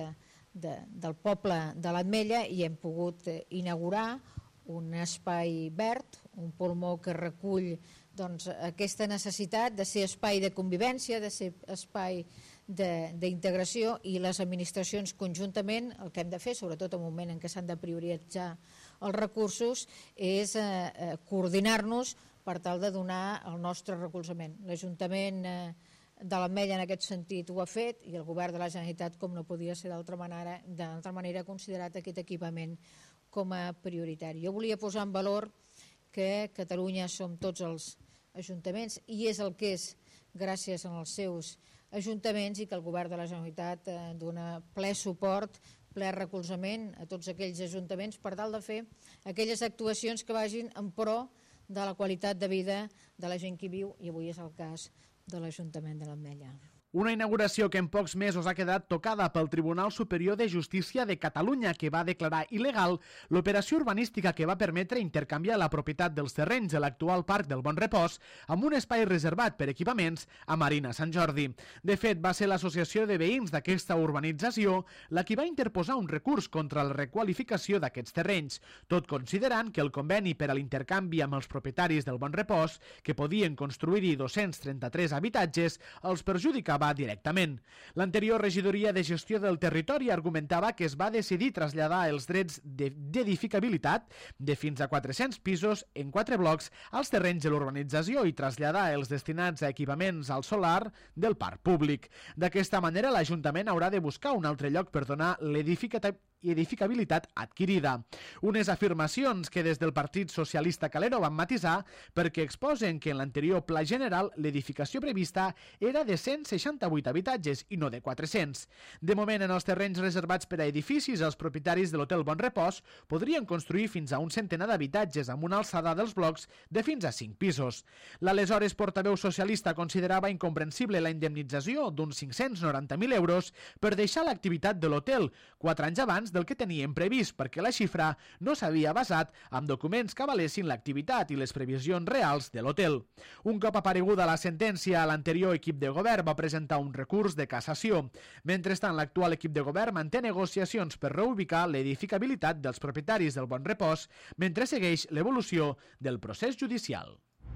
del poble de l'Ametlla i hem pogut inaugurar un espai verd, un pulmó que recull aquesta necessitat de ser espai de convivència, de ser espai d'integració, i les administracions conjuntament el que hem de fer, sobretot en el moment en què s'han de prioritzar els recursos, és coordinar-nos per tal de donar el nostre recolzament. L'Ajuntament de l'Ametlla en aquest sentit ho ha fet i el Govern de la Generalitat, com no podia ser d'altra manera, ha considerat aquest equipament com a prioritari. Jo volia posar en valor que Catalunya som tots els ajuntaments i és el que és gràcies als seus ajuntaments i que el Govern de la Generalitat dona ple suport, ple recolzament a tots aquells ajuntaments per tal de fer aquelles actuacions que vagin en pro de la qualitat de vida de la gent que hi viu, i avui és el cas de l'Ajuntament de l'Ametlla. Una inauguració que en pocs mesos ha quedat tocada pel Tribunal Superior de Justícia de Catalunya, que va declarar il·legal l'operació urbanística que va permetre intercanviar la propietat dels terrenys de l'actual Parc del Bon Repòs amb un espai reservat per equipaments a Marina Sant Jordi. De fet, va ser l'Associació de Veïns d'aquesta urbanització la qui va interposar un recurs contra la requalificació d'aquests terrenys, tot considerant que el conveni per a l'intercanvi amb els propietaris del Bon Repòs, que podien construir-hi 233 habitatges, els perjudicava directament. L'anterior regidoria de gestió del territori argumentava que es va decidir traslladar els drets d'edificabilitat de fins a 400 pisos en 4 blocs als terrenys de l'urbanització i traslladar els destinats a equipaments al solar del parc públic. D'aquesta manera, l'Ajuntament haurà de buscar un altre lloc per donar l'edificabilitat adquirida. Unes afirmacions que des del Partit Socialista Calero van matisar perquè exposen que en l'anterior Pla General l'edificació prevista era de 168 habitatges i no de 400. De moment, en els terrenys reservats per a edificis, els propietaris de l'Hotel Bon Repòs podrien construir fins a un centenar d'habitatges amb una alçada dels blocs de fins a 5 pisos. L'aleshores portaveu socialista considerava incomprensible la indemnització d'uns 590.000 euros per deixar l'activitat de l'hotel 4 anys abans del que tenien previst, perquè la xifra no s'havia basat en documents que avalessin l'activitat i les previsions reals de l'hotel. Un cop apareguda la sentència, l'anterior equip de govern va presentar un recurs de cassació. Mentrestant, l'actual equip de govern manté negociacions per reubicar l'edificabilitat dels propietaris del Bon Repòs mentre segueix l'evolució del procés judicial.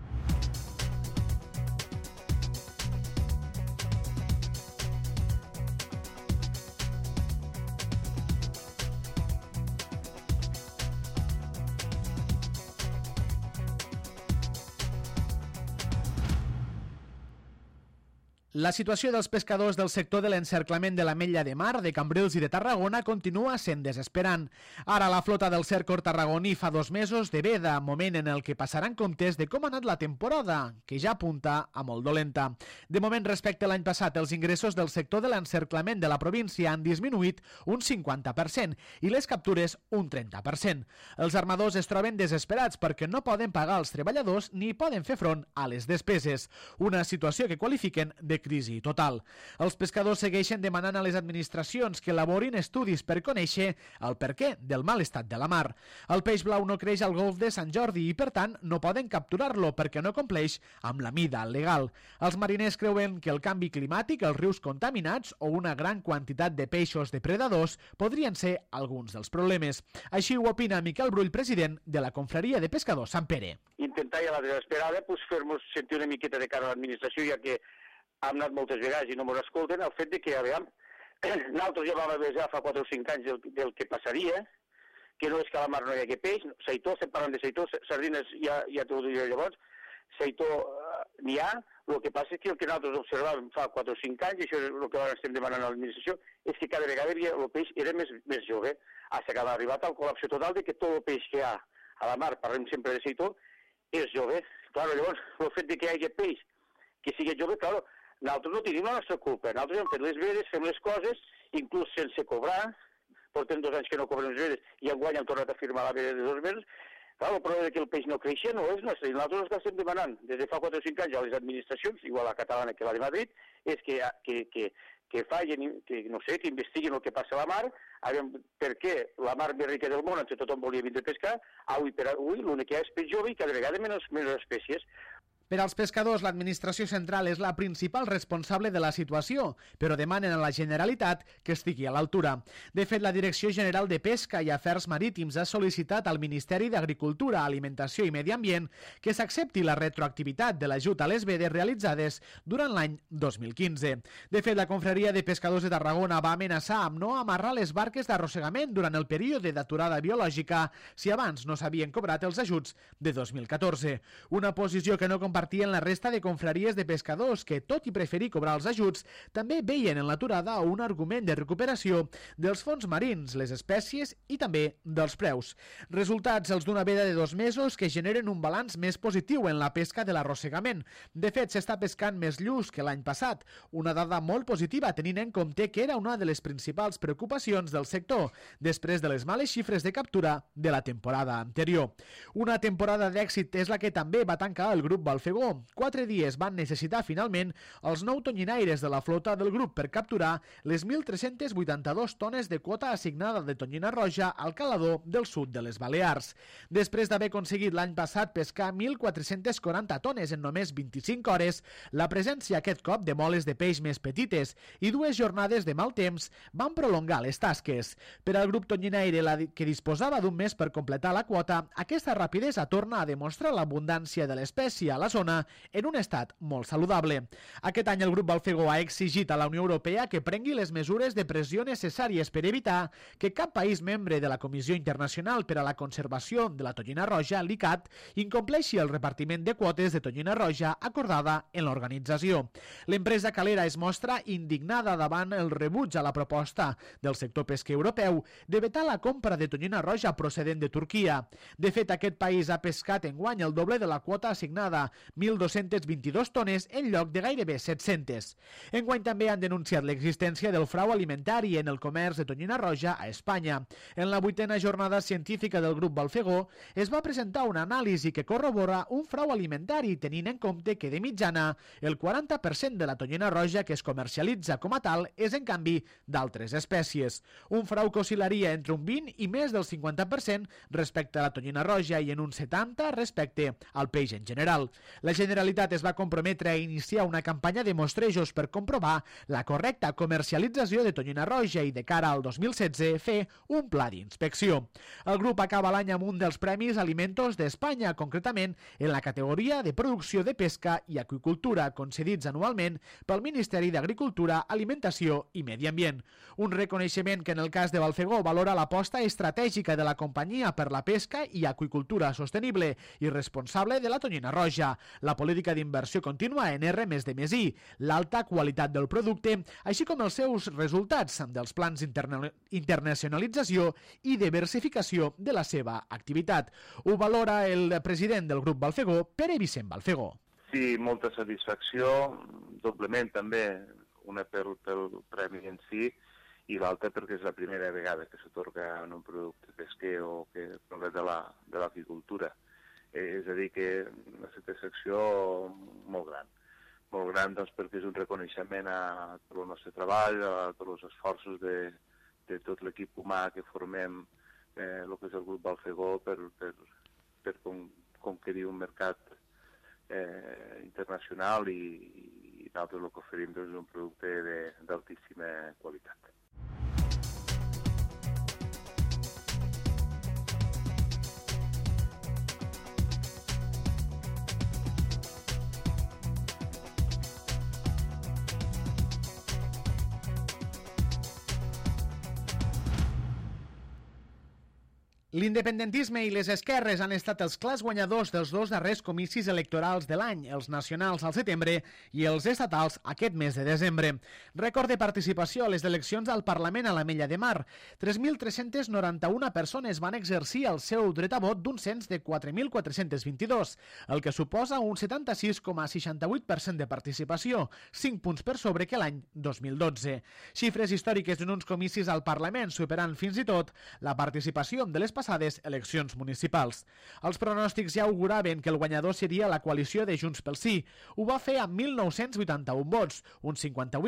La situació dels pescadors del sector de l'encerclament de l'Ametlla de Mar, de Cambrils i de Tarragona continua sent desesperant. Ara la flota del Cercor tarragoní fa 2 mesos de veda, moment en el que passaran comptes de com ha anat la temporada, que ja apunta a molt dolenta. De moment, respecte a l'any passat, els ingressos del sector de l'encerclament de la província han disminuït un 50% i les captures un 30%. Els armadors es troben desesperats perquè no poden pagar els treballadors ni poden fer front a les despeses. Una situació que qualifiquen de crisi total. Els pescadors segueixen demanant a les administracions que elaborin estudis per conèixer el perquè del mal estat de la mar. El peix blau no creix al golf de Sant Jordi i, per tant, no poden capturar-lo perquè no compleix amb la mida legal. Els mariners creuen que el canvi climàtic, els rius contaminats o una gran quantitat de peixos depredadors podrien ser alguns dels problemes. Així ho opina Miquel Brull, president de la Confraria de Pescadors Sant Pere. Intentar ja la desesperada fer-nos sentir una miqueta de cara a l'administració, ja que hem anat moltes vegades i no ens escolten, el fet de que, nosaltres ja vam avisar fa 4 o 5 anys del que passaria, que no és que a la mar no hi hagi peix, seitó, estem parlant de seitó, sardines ja t'ho diria llavors, seitó n'hi ha, el que passa és que el que nosaltres observàvem fa 4 o 5 anys, i això és el que estem demanant a l'administració, és que cada vegada el peix era més jove, fins que ha arribat al col·lapse total de que tot el peix que hi ha a la mar, parlem sempre de seitó, és jove. Clar, llavors, el fet de que hi hagi peix que sigui jove, clar, nosaltres no tenim la nostra culpa. Nosaltres hem fet les vedes, fem les coses, inclús sense cobrar, portem 2 anys que no cobrem les vedes i enguany hem tornat a firmar la veda de 2 mesos. Clar, el problema que el peix no creixia no és nostre. Nosaltres el que estem demanant des de fa 4 o 5 anys a les administracions, igual la catalana que la de Madrid, és que facin, que no sé, que investiguin el que passa a la mar, per què la mar més rica del món, on tothom volia vindre a pescar, avui per avui l'únic que hi ha és peix jove i cada vegada menys espècies. Per als pescadors, l'administració central és la principal responsable de la situació, però demanen a la Generalitat que estigui a l'altura. De fet, la Direcció General de Pesca i Afers Marítims ha sol·licitat al Ministeri d'Agricultura, Alimentació i Medi Ambient que s'accepti la retroactivitat de l'ajut a les vedes realitzades durant l'any 2015. De fet, la Confraria de Pescadors de Tarragona va amenaçar amb no amarrar les barques d'arrossegament durant el període d'aturada biològica si abans no s'havien cobrat els ajuts de 2014. Una posició que no compartien la resta de confraries de pescadors que, tot i preferir cobrar els ajuts, també veien en l'aturada un argument de recuperació dels fons marins, les espècies i també dels preus. Resultats els d'una veda de 2 mesos que generen un balanç més positiu en la pesca de l'arrossegament. De fet, s'està pescant més lluç que l'any passat, una dada molt positiva tenint en compte que era una de les principals preocupacions del sector, després de les males xifres de captura de la temporada anterior. Una temporada d'èxit és la que també va tancar el grup Balfegó. 4 dies van necessitar finalment els 9 tonyinaires de la flota del grup per capturar les 1.382 tones de quota assignada de tonyina roja al calador del sud de les Balears. Després d'haver aconseguit l'any passat pescar 1.440 tones en només 25 hores, la presència aquest cop de moles de peix més petites i 2 jornades de mal temps van prolongar les tasques. Per al grup tonyinaire, que disposava d'un mes per completar la quota, aquesta rapidesa torna a demostrar l'abundància de l'espècie a la zona en un estat molt saludable. Aquest any el grup Balfegó ha exigit a la Unió Europea que prengui les mesures de pressió necessàries per evitar que cap país membre de la Comissió Internacional per a la Conservació de la Tonyina Roja, l'ICCAT, incompleixi el repartiment de quotes de tonyina roja acordada en l'organització. L'empresa calera es mostra indignada davant el rebuig a la proposta del sector pesquer europeu de vetar la compra de tonyina roja procedent de Turquia. De fet, aquest país ha pescat enguany el doble de la quota assignada, 1.222 tones en lloc de gairebé 700. Enguany també han denunciat l'existència del frau alimentari en el comerç de tonyina roja a Espanya. En la 8a jornada científica del grup Balfegó es va presentar una anàlisi que corrobora un frau alimentari tenint en compte que de mitjana el 40% de la tonyina roja que es comercialitza com a tal és en canvi d'altres espècies. Un frau que oscil·laria entre un 20 i més del 50% respecte a la tonyina roja i en un 70% respecte al peix en general. La Generalitat es va comprometre a iniciar una campanya de mostrejos per comprovar la correcta comercialització de tonyina roja i de cara al 2016 fer un pla d'inspecció. El grup acaba l'any amb un dels Premis Alimentos d'Espanya, concretament en la categoria de producció de pesca i aqüicultura, concedits anualment pel Ministeri d'Agricultura, Alimentació i Medi Ambient. Un reconeixement que en el cas de Balfegó valora l'aposta estratègica de la companyia per la pesca i aqüicultura sostenible i responsable de la tonyina roja, la política d'inversió contínua en R+D+I, l'alta qualitat del producte, així com els seus resultats dels plans d'internacionalització i diversificació de la seva activitat. Ho valora el president del grup Balfegó, Pere Vicent Balfegó. Sí, molta satisfacció, doblement també, una pel premi en si i l'altra perquè és la primera vegada que s'atorga en un producte pesquer o que prové de l'agricultura. És a dir, que una satisfacció molt gran. molt gran, doncs, perquè és un reconeixement a tot el nostre treball, a tots els esforços de tot l'equip humà que formem el que és el grup Balfegó per conquerir un mercat internacional i nosaltres el que oferim és un producte d'altíssima qualitat. L'independentisme i les esquerres han estat els clars guanyadors dels dos darrers comicis electorals de l'any, els nacionals al setembre i els estatals aquest mes de desembre. Rècord de participació a les eleccions al Parlament a l'Ametlla de Mar. 3.391 persones van exercir el seu dret a vot d'un cens de 4.422, el que suposa un 76,68% de participació, 5 punts per sobre que l'any 2012. Xifres històriques en uns comicis al Parlament, superant fins i tot la participació de les passades eleccions municipals. Els pronòstics ja auguraven que el guanyador seria la coalició de Junts pel Sí. Ho va fer amb 1.981 vots, un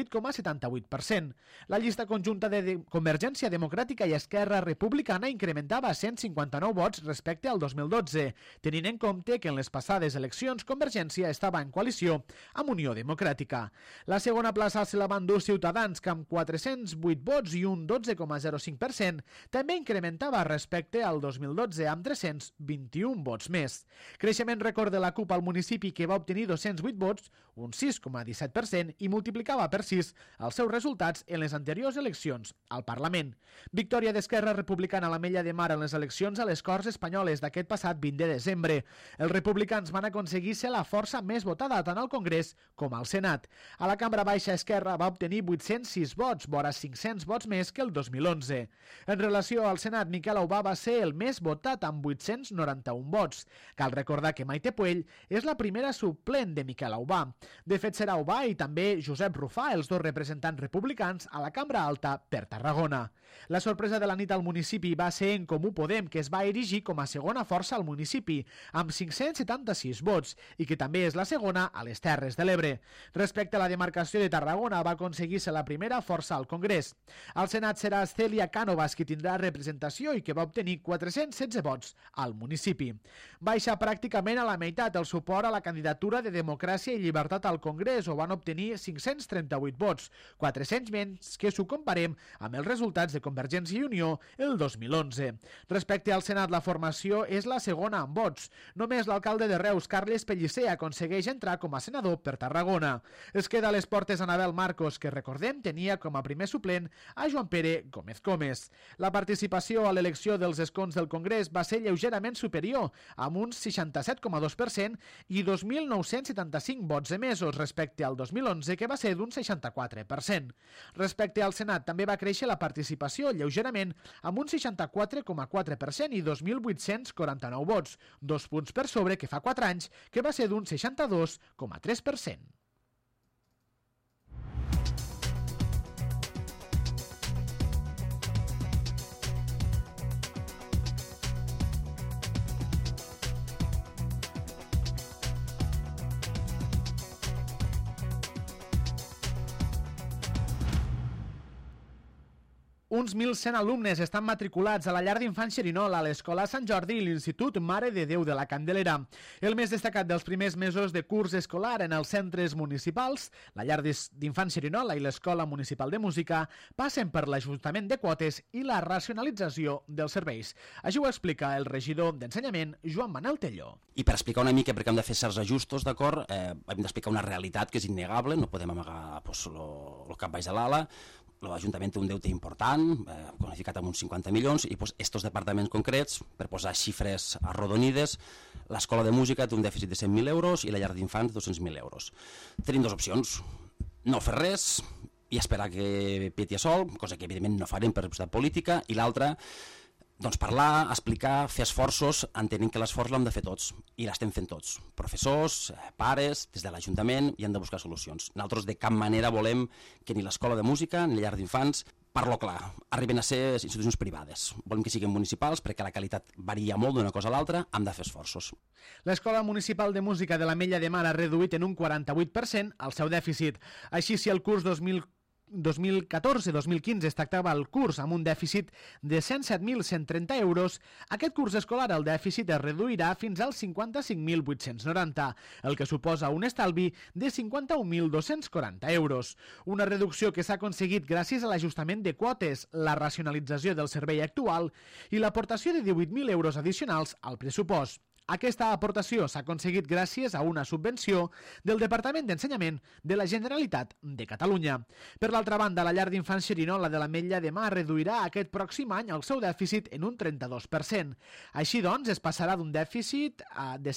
58,78%. La llista conjunta de Convergència Democràtica i Esquerra Republicana incrementava 159 vots respecte al 2012, tenint en compte que en les passades eleccions Convergència estava en coalició amb Unió Democràtica. La segona plaça se la van dur Ciutadans, que amb 408 vots i un 12,05% també incrementava respecte al 2012 amb 321 vots més. Creixement rècord de la CUP al municipi, que va obtenir 208 vots, un 6,17%, i multiplicava per 6 els seus resultats en les anteriors eleccions al Parlament. Victòria d'Esquerra Republicana a l'Ametlla de Mar en les eleccions a les Corts Espanyoles d'aquest passat 20 de desembre. Els republicans van aconseguir ser la força més votada tant al Congrés com al Senat. A la Cambra Baixa, Esquerra va obtenir 806 vots, vora 500 vots més que el 2011. En relació al Senat, Miquel Aubà va ser el més votat amb 891 vots. Cal recordar que Maite Puell és la primera suplent de Miquel Aubà. De fet, serà Aubà i també Josep Rufà, els dos representants republicans a la Cambra Alta per Tarragona. La sorpresa de la nit al municipi va ser en Comú Podem, que es va erigir com a segona força al municipi, amb 576 vots, i que també és la segona a les Terres de l'Ebre. Respecte a la demarcació de Tarragona, va aconseguir-se la primera força al Congrés. Al Senat serà Cèlia Cànovas, qui tindrà representació i que va obtenir 416 vots al municipi. Baixa pràcticament a la meitat el suport a la candidatura de Democràcia i Llibertat al Congrés, on van obtenir 538 vots, 400 menys que s'ho comparem amb els resultats de Convergència i Unió el 2011. Respecte al Senat, la formació és la segona amb vots. Només l'alcalde de Reus, Carles Pellicer, aconsegueix entrar com a senador per Tarragona. Es queda a les portes Anabel Marcos, que recordem tenia com a primer suplent a Joan Pere Gómez. La participació a l'elecció dels escons del Congrés va ser lleugerament superior, amb un 67,2% i 2.975 vots emesos respecte al 2011, que va ser d'un 64%. Respecte al Senat, també va créixer la participació lleugerament amb un 64,4% i 2.849 vots, 2 punts per sobre que fa 4 anys, que va ser d'un 62,3%. Uns 1.100 alumnes estan matriculats a la llar d'infants Xerinola, a l'Escola Sant Jordi i l'Institut Mare de Déu de la Candelera. El més destacat dels primers mesos de curs escolar en els centres municipals, la llar d'infants Xerinola i l'Escola Municipal de Música, passen per l'ajustament de quotes i la racionalització dels serveis. Així ho explica el regidor d'Ensenyament, Joan Manel Telló. I per explicar una mica, perquè hem de fer certs ajustos, d'acord, hem d'explicar una realitat que és innegable, no podem amagar el cap baix de l'ala. L'Ajuntament té un deute important, qualificat amb uns 50 milions, i estos departaments concrets, per posar xifres arrodonides, l'Escola de Música té un dèficit de 100.000 euros i la llar d'infants 200.000 euros. Tenim dues opcions: no fer res i esperar que peti a sol, cosa que evidentment no farem per responsabilitat política, i l'altra, doncs parlar, explicar, fer esforços, entenent que l'esforç l'hem de fer tots, i l'estem fent tots. Professors, pares, des de l'Ajuntament, i hem de buscar solucions. Nosaltres de cap manera volem que ni l'Escola de Música ni la llar d'infants parlo clar, arriben a ser institucions privades. Volem que siguin municipals perquè la qualitat varia molt d'una cosa a l'altra, hem de fer esforços. L'Escola Municipal de Música de l'Ametlla de Mar ha reduït en un 48% el seu dèficit. Així, si el curs 2014-2015 es tractava el curs amb un dèficit de 107.130 euros, aquest curs escolar el dèficit es reduirà fins als 55.890, el que suposa un estalvi de 51.240 euros. Una reducció que s'ha aconseguit gràcies a l'ajustament de quotes, la racionalització del servei actual i l'aportació de 18.000 euros addicionals al pressupost. Aquesta aportació s'ha aconseguit gràcies a una subvenció del Departament d'Ensenyament de la Generalitat de Catalunya. Per l'altra banda, la llar d'infants Xerinola de l'Ametlla de Mar reduirà aquest pròxim any el seu dèficit en un 32%. Així doncs, es passarà d'un dèficit de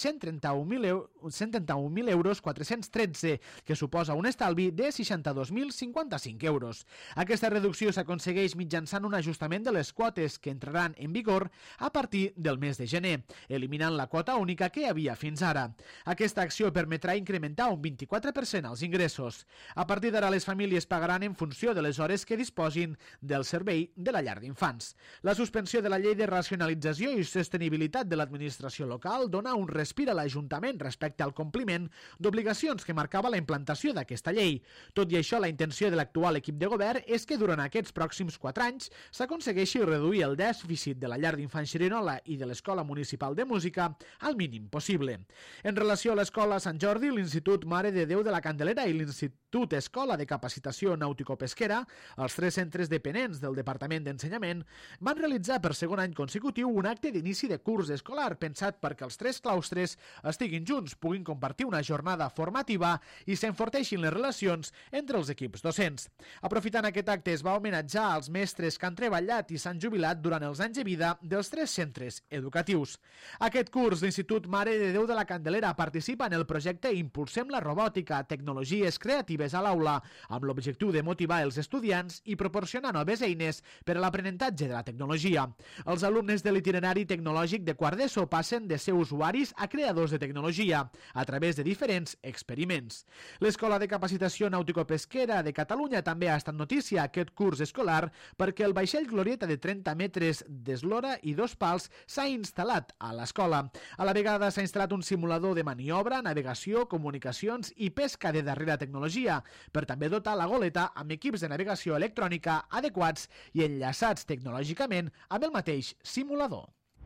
131.000 euros 413, que suposa un estalvi de 62.055 euros. Aquesta reducció s'aconsegueix mitjançant un ajustament de les quotes que entraran en vigor a partir del mes de gener, eliminant la quota única que hi havia fins ara. Aquesta acció permetrà incrementar un 24% els ingressos. A partir d'ara, les famílies pagaran en funció de les hores que disposin del servei de la llar d'infants. La suspensió de la llei de racionalització i sostenibilitat de l'administració local dona un respir a l'Ajuntament respecte al compliment d'obligacions que marcava la implantació d'aquesta llei. Tot i això, la intenció de l'actual equip de govern és que durant aquests pròxims 4 anys s'aconsegueixi reduir el dèficit de la llar d'infants Xerinola i de l'Escola Municipal de Música al mínim possible. En relació a l'Escola Sant Jordi, l'Institut Mare de Déu de la Candelera i l'Institut Escola de Capacitació Nàutico-Pesquera, els 3 centres dependents del Departament d'Ensenyament, van realitzar per segon any consecutiu un acte d'inici de curs escolar pensat perquè els 3 claustres estiguin junts, puguin compartir una jornada formativa i s'enforteixin les relacions entre els equips docents. Aprofitant aquest acte, es va homenatjar als mestres que han treballat i s'han jubilat durant els anys de vida dels 3 centres educatius. Aquest curs, l'Institut Mare de Déu de la Candelera participa en el projecte Impulsem la robòtica, tecnologies creatives a l'aula, amb l'objectiu de motivar els estudiants i proporcionar noves eines per a l'aprenentatge de la tecnologia. Els alumnes de l'itinerari tecnològic de quart d'ESO passen de ser usuaris a creadors de tecnologia, a través de diferents experiments. L'Escola de Capacitació Nàutico-Pesquera de Catalunya també ha estat notícia aquest curs escolar perquè el vaixell Glorieta de 30 metres d'eslora i 2 pals s'ha instal·lat a l'escola. A la vegada s'ha instal·lat un simulador de maniobra, navegació, comunicacions i pesca de darrera tecnologia, per també dotar la goleta amb equips de navegació electrònica adequats i enllaçats tecnològicament amb el mateix simulador.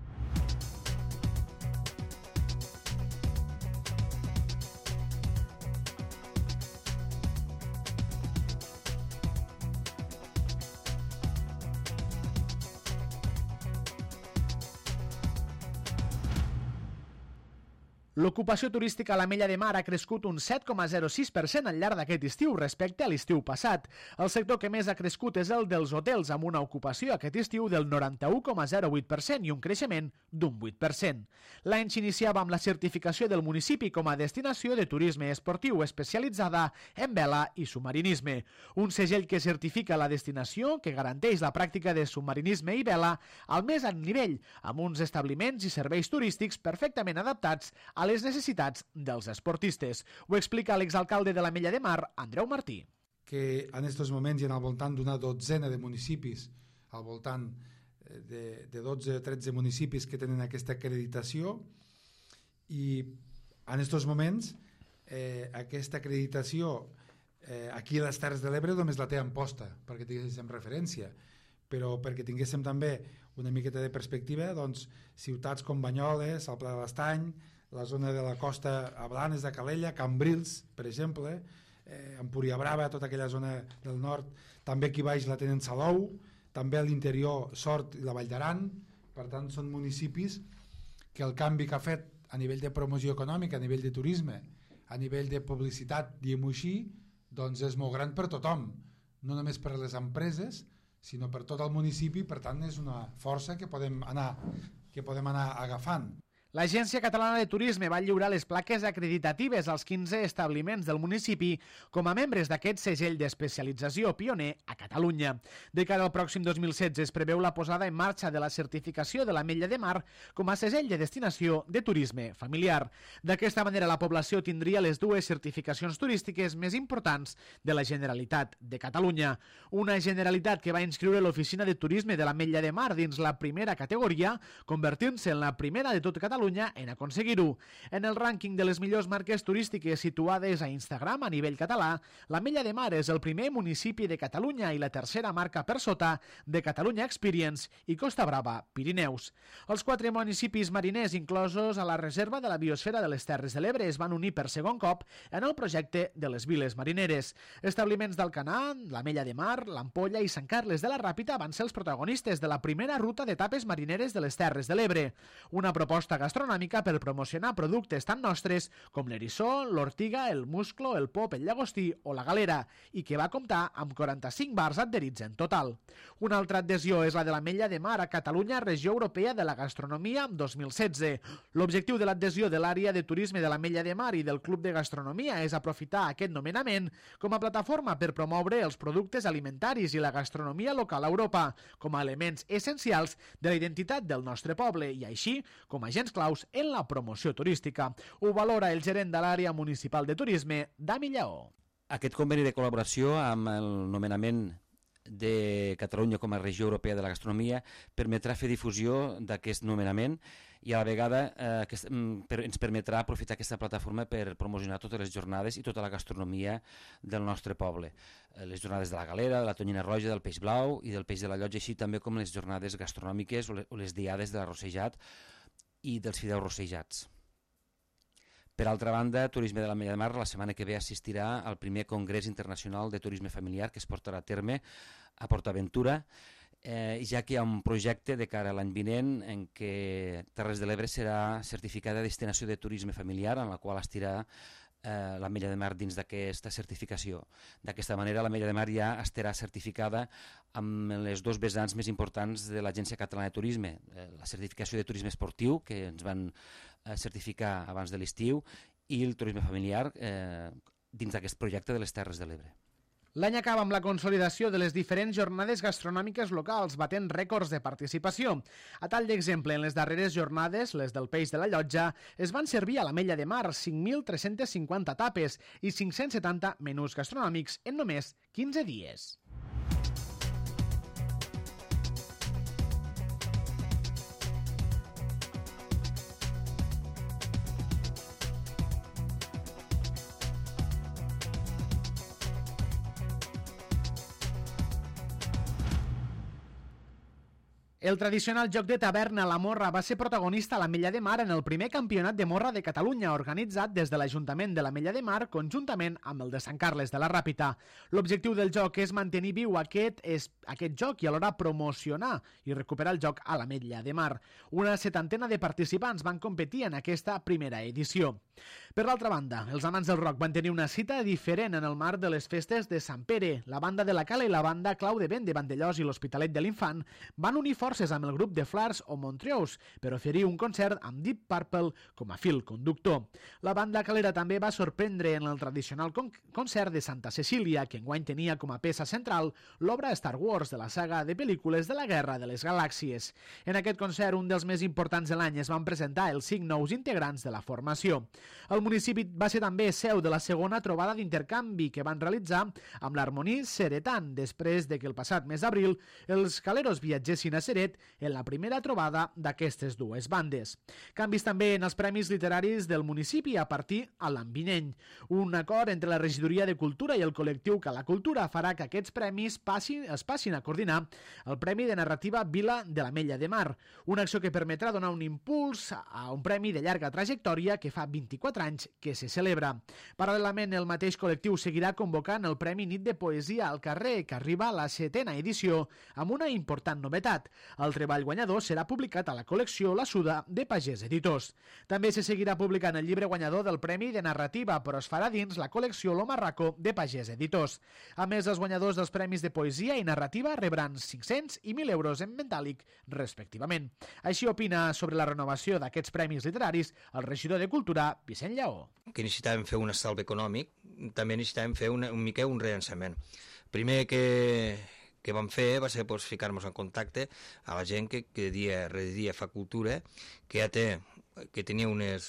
L'ocupació turística a l'Ametlla de Mar ha crescut un 7,06% al llarg d'aquest estiu respecte a l'estiu passat. El sector que més ha crescut és el dels hotels, amb una ocupació aquest estiu del 91,08% i un creixement d'un 8%. L'any s'iniciava amb la certificació del municipi com a destinació de turisme esportiu especialitzada en vela i submarinisme. Un segell que certifica la destinació, que garanteix la pràctica de submarinisme i vela al més alt nivell, amb uns establiments i serveis turístics perfectament adaptats a les necessitats dels esportistes. Ho explica l'exalcalde de l'Ametlla de Mar, Andreu Martí. Que en aquests moments hi ha al voltant d'una dotzena de municipis, al voltant de 12 o 13 municipis que tenen aquesta acreditació, i en aquests moments aquesta acreditació aquí a les Terres de l'Ebre només la té en posta, perquè tinguéssim referència, però perquè tinguéssim també una miqueta de perspectiva, doncs ciutats com Banyoles, el Pla de l'Estany, la zona de la costa a Blanes de Calella, Cambrils, per exemple, Empúria Brava, tota aquella zona del nord, també aquí baix la tenen Salou, també a l'interior Sort i la Vall d'Aran. Per tant, són municipis que el canvi que ha fet a nivell de promoció econòmica, a nivell de turisme, a nivell de publicitat, diguem-ho així, doncs és molt gran per tothom, no només per les empreses, sinó per tot el municipi. Per tant, és una força que podem anar agafant. L'Agència Catalana de Turisme va lliurar les plaques acreditatives als 15 establiments del municipi com a membres d'aquest segell d'especialització pioner a Catalunya. De cara al pròxim 2016 es preveu la posada en marxa de la certificació de l'Ametlla de Mar com a segell de destinació de turisme familiar. D'aquesta manera la població tindria les dues certificacions turístiques més importants de la Generalitat de Catalunya. Una Generalitat que va inscriure l'Oficina de Turisme de l'Ametlla de Mar dins la primera categoria, convertint-se en la primera de tot Catalunya en aconseguir-ho. En el rànquing de les millors marques turístiques situades a Instagram a nivell català, l'Ametlla de Mar és el primer municipi de Catalunya i la tercera marca per sota de Catalunya Experience i Costa Brava, Pirineus. Els 4 municipis mariners inclosos a la reserva de la biosfera de les Terres de l'Ebre es van unir per segon cop en el projecte de les viles marineres. Establiments d'Alcanar, l'Ametlla de Mar, l'Ampolla i Sant Carles de la Ràpita van ser els protagonistes de la primera ruta d'etapes marineres de les Terres de l'Ebre, una proposta gastronòmica per promocionar productes tan nostres com l'eriçó, l'ortiga, el musclo, el pop, el llagostí o la galera, i que va comptar amb 45 bars adherits en total. Una altra adhesió és la de l'Ametlla de Mar a Catalunya, Regió Europea de la Gastronomia 2016. L'objectiu de l'adhesió de l'àrea de turisme de l'Ametlla de Mar i del Club de Gastronomia és aprofitar aquest nomenament com a plataforma per promoure els productes alimentaris i la gastronomia local a Europa com a elements essencials de la identitat del nostre poble i així com a agents claus en la promoció turística. Ho valora el gerent de l'àrea municipal de turisme, Dami Lleó. Aquest conveni de col·laboració amb el nomenament de Catalunya com a regió europea de la gastronomia permetrà fer difusió d'aquest nomenament i a la vegada ens permetrà aprofitar aquesta plataforma per promocionar totes les jornades i tota la gastronomia del nostre poble. Les jornades de la galera, de la tonyina roja, del peix blau i del peix de la llotja, així també com les jornades gastronòmiques o les diades de l'arrossejat i dels fideus rossejats. Per altra banda, Turisme de l'Ametlla de Mar la setmana que ve assistirà al primer Congrés Internacional de Turisme Familiar que es portarà a terme a PortAventura, ja que hi ha un projecte de cara a l'any vinent en què Terres de l'Ebre serà certificada de destinació de turisme familiar, en la qual estirà l'Ametlla de Mar dins d'aquesta certificació. D'aquesta manera l'Ametlla de Mar ja estarà certificada amb les dos vessants més importants de l'Agència Catalana de Turisme, la certificació de turisme esportiu, que ens van certificar abans de l'estiu, i el turisme familiar dins d'aquest projecte de les Terres de l'Ebre. L'any acaba amb la consolidació de les diferents jornades gastronòmiques locals, batent rècords de participació. A tall d'exemple, en les darreres jornades, les del peix de la llotja, es van servir a l'Ametlla de Mar 5.350 tapes i 570 menús gastronòmics en només 15 dies. El tradicional joc de taverna La Morra va ser protagonista a l'Ametlla de Mar en el primer campionat de morra de Catalunya, organitzat des de l'Ajuntament de l'Ametlla de Mar conjuntament amb el de Sant Carles de la Ràpita. L'objectiu del joc és mantenir viu aquest joc i alhora promocionar i recuperar el joc a l'Ametlla de Mar. Una 70ena de participants van competir en aquesta primera edició. Per l'altra banda, els amants del rock van tenir una cita diferent en el marc de les festes de Sant Pere. La banda de la Cala i la banda Clau de Vent de Vandellós i l'Hospitalet de l'Infant van unir forces amb el grup de Flars o Montreux per oferir un concert amb Deep Purple com a fil conductor. La banda calera també va sorprendre en el tradicional concert de Santa Cecília, que enguany tenia com a peça central l'obra Star Wars de la saga de pel·lícules de la Guerra de les Galàxies. En aquest concert, un dels més importants de l'any, es van presentar els 5 nous integrants de la formació. El municipi va ser també seu de la segona trobada d'intercanvi que van realitzar amb l'Harmoní Ceretan, després de que el passat mes d'abril els caleros viatgessin a Ceret en la primera trobada d'aquestes dues bandes. Canvis també en els premis literaris del municipi a partir a l'any vinent. Un acord entre la Regidoria de Cultura i el col·lectiu Cala Cultura farà que aquests premis es passin a coordinar el Premi de Narrativa Vila de l'Ametlla de Mar, una acció que permetrà donar un impuls a un premi de llarga trajectòria que fa 24 anys que se celebra. Paral·lelament, el mateix col·lectiu seguirà convocant el Premi Nit de Poesia al carrer, que arriba a la 7ª edició amb una important novetat. El treball guanyador serà publicat a la col·lecció La Suda de Pagès Editors. També se seguirà publicant el llibre guanyador del Premi de Narrativa, però es farà dins la col·lecció Lo Marraco de Pagès Editors. A més, els guanyadors dels premis de poesia i narrativa rebran 500 i 1.000 euros en metàl·lic, respectivament. Així opina sobre la renovació d'aquests premis literaris el regidor de Cultura, Vicent Lleó. Que necessitàvem fer un estalvi econòmic, també necessitàvem fer un mica un rellançament. Primer que vam fer va ser ficar-nos en contacte a la gent que residia a Facultura, que tenia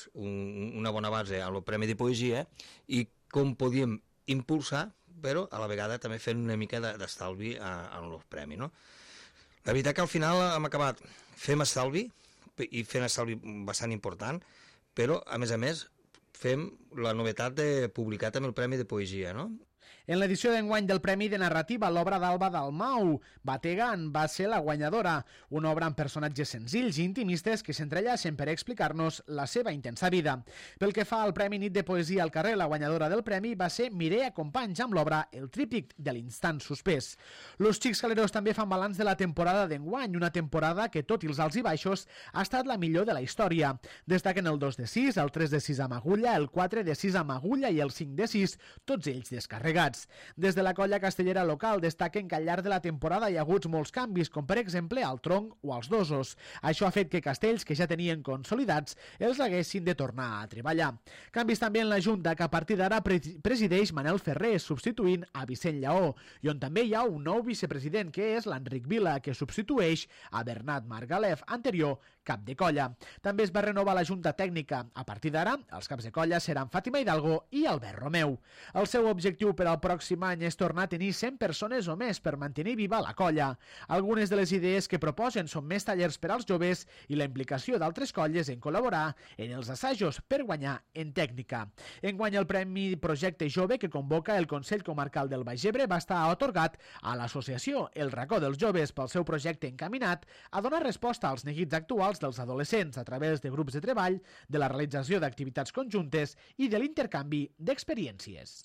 una bona base a el Premi de Poesia, i com podíem impulsar, però a la vegada també fent una mica d'estalvi en el premi. No? La veritat que al final hem acabat fent estalvi, i fent estalvi bastant important, però a més fem la novetat de publicar també el Premi de Poesia, no? En l'edició d'enguany del Premi de Narrativa, l'obra d'Alba Dalmau, Bategan, va ser la guanyadora. Una obra amb personatges senzills i intimistes que s'entrellacen per explicar-nos la seva intensa vida. Pel que fa al Premi Nit de Poesia al carrer, la guanyadora del premi va ser Mireia Companys amb l'obra El tríptic de l'instant suspès. Los Xics Caleros també fan balanç de la temporada d'enguany, una temporada que, tot i els alts i baixos, ha estat la millor de la història. Destaquen el 2 de 6, el 3 de 6 amb agulla, el 4 de 6 amb agulla i el 5 de 6, tots ells descarregats. Des de la colla castellera local destaquen que al llarg de la temporada hi ha hagut molts canvis, com per exemple al tronc o als dosos. Això ha fet que castells que ja tenien consolidats els haguessin de tornar a treballar. Canvis també en la Junta, que a partir d'ara presideix Manel Ferrer, substituint a Vicent Lleó, i on també hi ha un nou vicepresident, que és l'Enric Vila, que substitueix a Bernat Margalef, anterior cap de colla. També es va renovar la Junta Tècnica. A partir d'ara, els caps de colla seran Fàtima Hidalgo i Albert Romeu. El seu objectiu per al pròxim any és tornar a tenir 100 persones o més per mantenir viva la colla. Algunes de les idees que proposen són més tallers per als joves i la implicació d'altres colles en col·laborar en els assajos per guanyar en tècnica. Enguany el Premi Projecte Jove que convoca el Consell Comarcal del Baix Ebre va estar atorgat a l'associació El Racó dels Joves pel seu projecte encaminat a donar resposta als neguits actuals dels adolescents a través de grups de treball, de la realització d'activitats conjuntes i de l'intercanvi d'experiències.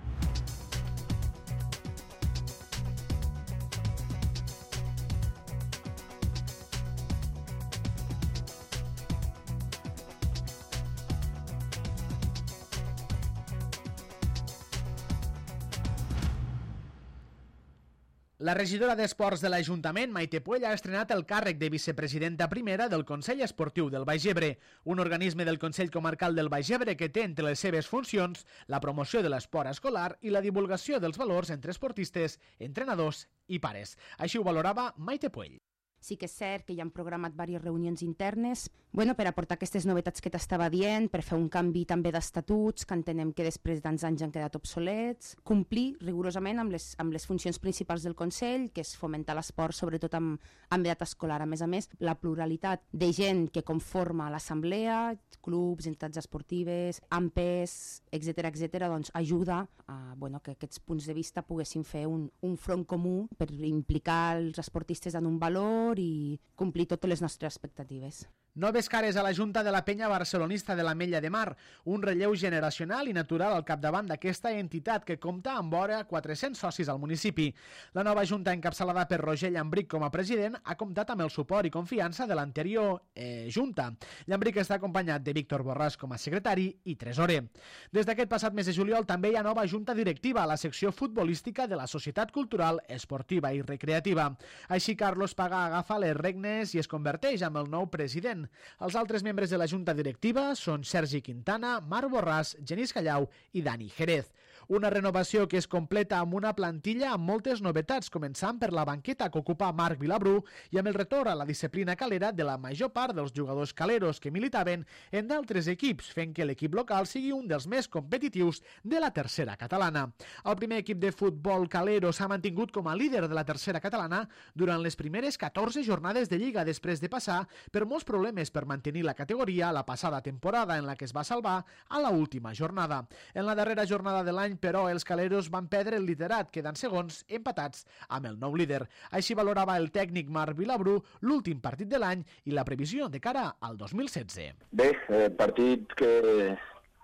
La regidora d'Esports de l'Ajuntament, Maite Puell, ha estrenat el càrrec de vicepresidenta primera del Consell Esportiu del Baix Ebre, un organisme del Consell Comarcal del Baix Ebre que té entre les seves funcions la promoció de l'esport escolar i la divulgació dels valors entre esportistes, entrenadors i pares. Així ho valorava Maite Puell. Sí que és cert que ja han programat diverses reunions internes per aportar aquestes novetats que t'estava dient, per fer un canvi també d'estatuts, que entenem que després d'ans anys han quedat obsolets, complir rigorosament amb les funcions principals del Consell, que és fomentar l'esport, sobretot amb edat escolar. A més, la pluralitat de gent que conforma l'assemblea, clubs, entitats esportives, AMPEs, etc., doncs ajuda a que aquests punts de vista poguessin fer un front comú per implicar els esportistes en un valor i complir totes les nostres expectatives. Noves cares a la Junta de la Penya Barcelonista de l'Ametlla de Mar, un relleu generacional i natural al capdavant d'aquesta entitat que compta amb vora 400 socis al municipi. La nova Junta, encapçalada per Roger Llambric com a president, ha comptat amb el suport i confiança de l'anterior Junta. Llambric està acompanyat de Víctor Borràs com a secretari i tresorer. Des d'aquest passat mes de juliol també hi ha nova Junta directiva a la secció futbolística de la Societat Cultural, Esportiva i Recreativa. Així, Carlos Pagà agafa les regnes i es converteix en el nou president. Els altres membres de la Junta Directiva són Sergi Quintana, Marc Borràs, Genís Callau i Dani Jerez. Una renovació que es completa amb una plantilla amb moltes novetats, començant per la banqueta que ocupa Marc Vilabrú i amb el retorn a la disciplina calera de la major part dels jugadors caleros que militaven en d'altres equips, fent que l'equip local sigui un dels més competitius de la tercera catalana. El primer equip de futbol calero s'ha mantingut com a líder de la tercera catalana durant les primeres 14 jornades de Lliga, després de passar per molts problemes per mantenir la categoria la passada temporada, en la que es va salvar a la última jornada. En la darrera jornada de l'any, però, els caleros van perdre el liderat, quedant segons empatats amb el nou líder. Així valorava el tècnic Marc Vilabrú l'últim partit de l'any i la previsió de cara al 2016. Bé, partit que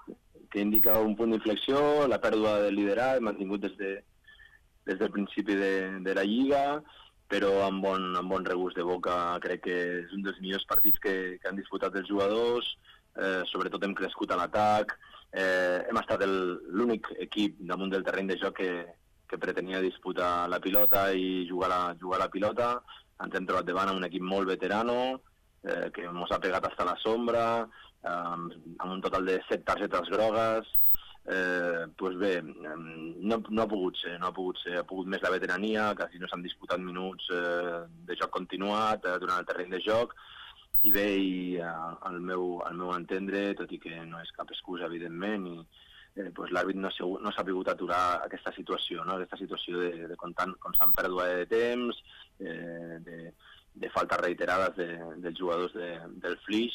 indica un punt d'inflexió, la pèrdua del liderat, mantingut des del principi de la Lliga, però amb bon regust de boca. Crec que és un dels millors partits que han disputat els jugadors, sobretot hem crescut a l'atac, hem estat l'únic equip damunt del terreny de joc que pretenia disputar la pilota i jugar la pilota. Ens hem trobat davant amb un equip molt veterano, que ens ha pegat fins a la sombra, amb un total de 7 targetes grogues. Pues bé, no ha pogut ser, ha pogut més la veterania, quasi no s'han disputat minuts de joc continuat durant el terreny de joc, i bé, al meu entendre, tot i que no és cap excusa, evidentment, pues l'àrbit no ha sabut aturar aquesta situació, no? Aquesta situació de constant pèrdua de temps, de faltes reiterades dels jugadors del Flix,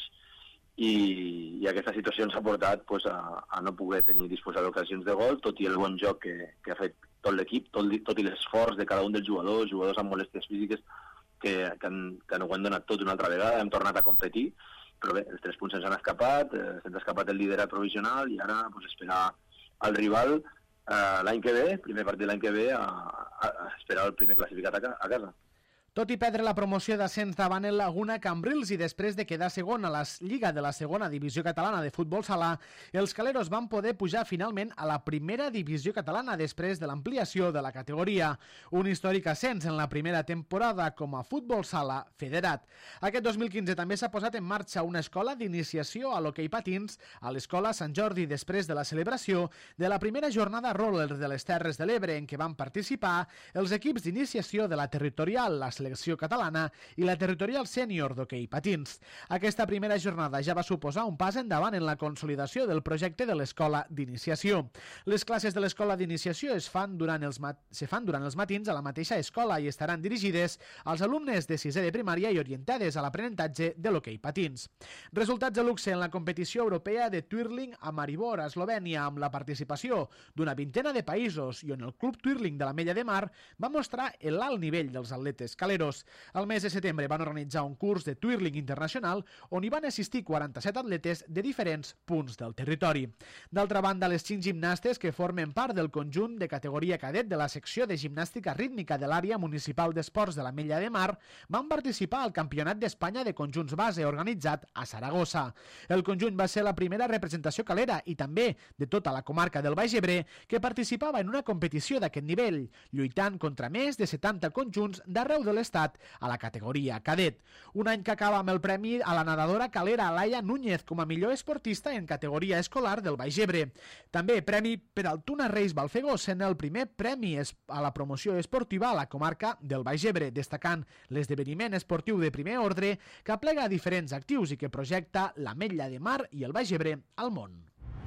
i aquesta situació ens ha portat pues, a no poder disposar d'ocasions de gol, tot i el bon joc que ha fet tot l'equip, tot i l'esforç de cada un dels jugadors amb molèsties físiques que ho han donat tot una altra vegada. Hem tornat a competir, però bé, els 3 punts se'ns han escapat, se'ns ha escapat el liderat provisional, i ara pues, esperar al rival l'any que ve, primer partit l'any que ve, a esperar el primer classificat a casa. Tot i perdre la promoció d'ascens davant el Laguna Cambrils i després de quedar segon a la Lliga de la segona divisió catalana de futbol sala, els caleros van poder pujar finalment a la primera divisió catalana després de l'ampliació de la categoria. Un històric ascens en la primera temporada com a futbol sala federat. Aquest 2015 també s'ha posat en marxa una escola d'iniciació a l'hoquei patins a l'Escola Sant Jordi després de la celebració de la primera jornada roller de les Terres de l'Ebre en què van participar els equips d'iniciació de la territorial, la selecció catalana i la territorial sènior d'hoquei patins. Aquesta primera jornada ja va suposar un pas endavant en la consolidació del projecte de l'escola d'iniciació. Les classes de l'escola d'iniciació se fan durant els matins a la mateixa escola i estaran dirigides als alumnes de 6è de primària i orientades a l'aprenentatge de l'hoquei patins. Resultats de luxe en la competició europea de twirling a Maribor, a Eslovènia, amb la participació d'una vintena de països i on el Club Twirling de l'Ametlla de Mar va mostrar l'alt nivell dels atletes caleros. Al mes de setembre van organitzar un curs de twirling internacional on hi van assistir 47 atletes de diferents punts del territori. D'altra banda, les 5 gimnastes que formen part del conjunt de categoria cadet de la secció de gimnàstica rítmica de l'àrea municipal d'esports de l'Ametlla de Mar van participar al Campionat d'Espanya de conjunts base organitzat a Saragossa. El conjunt va ser la primera representació calera i també de tota la comarca del Baix Ebre que participava en una competició d'aquest nivell, lluitant contra més de 70 conjunts d'arreu de l'estat a la categoria cadet. Un any que acaba amb el premi a la nedadora calera Laia Núñez com a millor esportista en categoria escolar del Baix Ebre. També premi per al Tuna Reis Balfegó, sent el primer premi a la promoció esportiva a la comarca del Baix Ebre, destacant l'esdeveniment esportiu de primer ordre que aplega diferents actius i que projecta l'Ametlla de Mar i el Baix Ebre al món.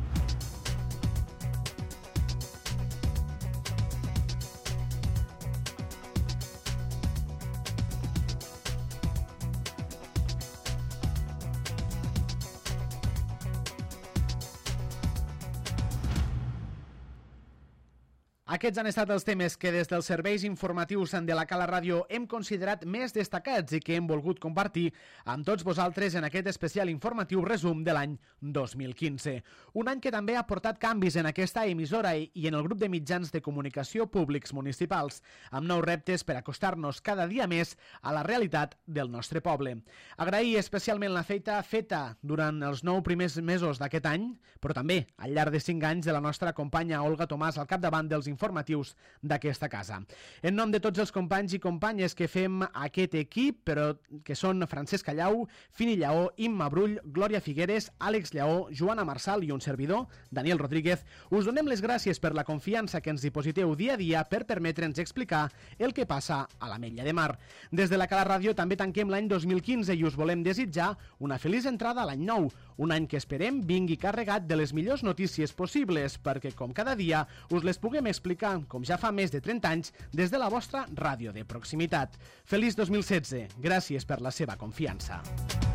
Aquests han estat els temes que des dels serveis informatius de la Cala Ràdio hem considerat més destacats i que hem volgut compartir amb tots vosaltres en aquest especial informatiu resum de l'any 2015. Un any que també ha portat canvis en aquesta emissora i en el grup de mitjans de comunicació públics municipals, amb nous reptes per acostar-nos cada dia més a la realitat del nostre poble. Agrair especialment la feita feta durant els 9 primers mesos d'aquest any, però també al llarg de 5 anys de la nostra companya Olga Tomàs al capdavant dels informatius d'aquesta casa. En nom de tots els companys i companyes que fem aquest equip, però que són Francesc Callau, Fini Lleó, Imma Brull, Glòria Figueres, Àlex Lleó, Joana Marsal i un servidor, Daniel Rodríguez, us donem les gràcies per la confiança que ens dipositeu dia a dia per permetre'ns explicar el que passa a l'Ametlla de Mar. Des de la Cala Ràdio també tanquem l'any 2015 i us volem desitjar una feliç entrada a l'any nou, un any que esperem vingui carregat de les millors notícies possibles perquè, com cada dia, us les puguem explicar com ja fa més de 30 anys des de la vostra ràdio de proximitat. Feliç 2016. Gràcies per la seva confiança.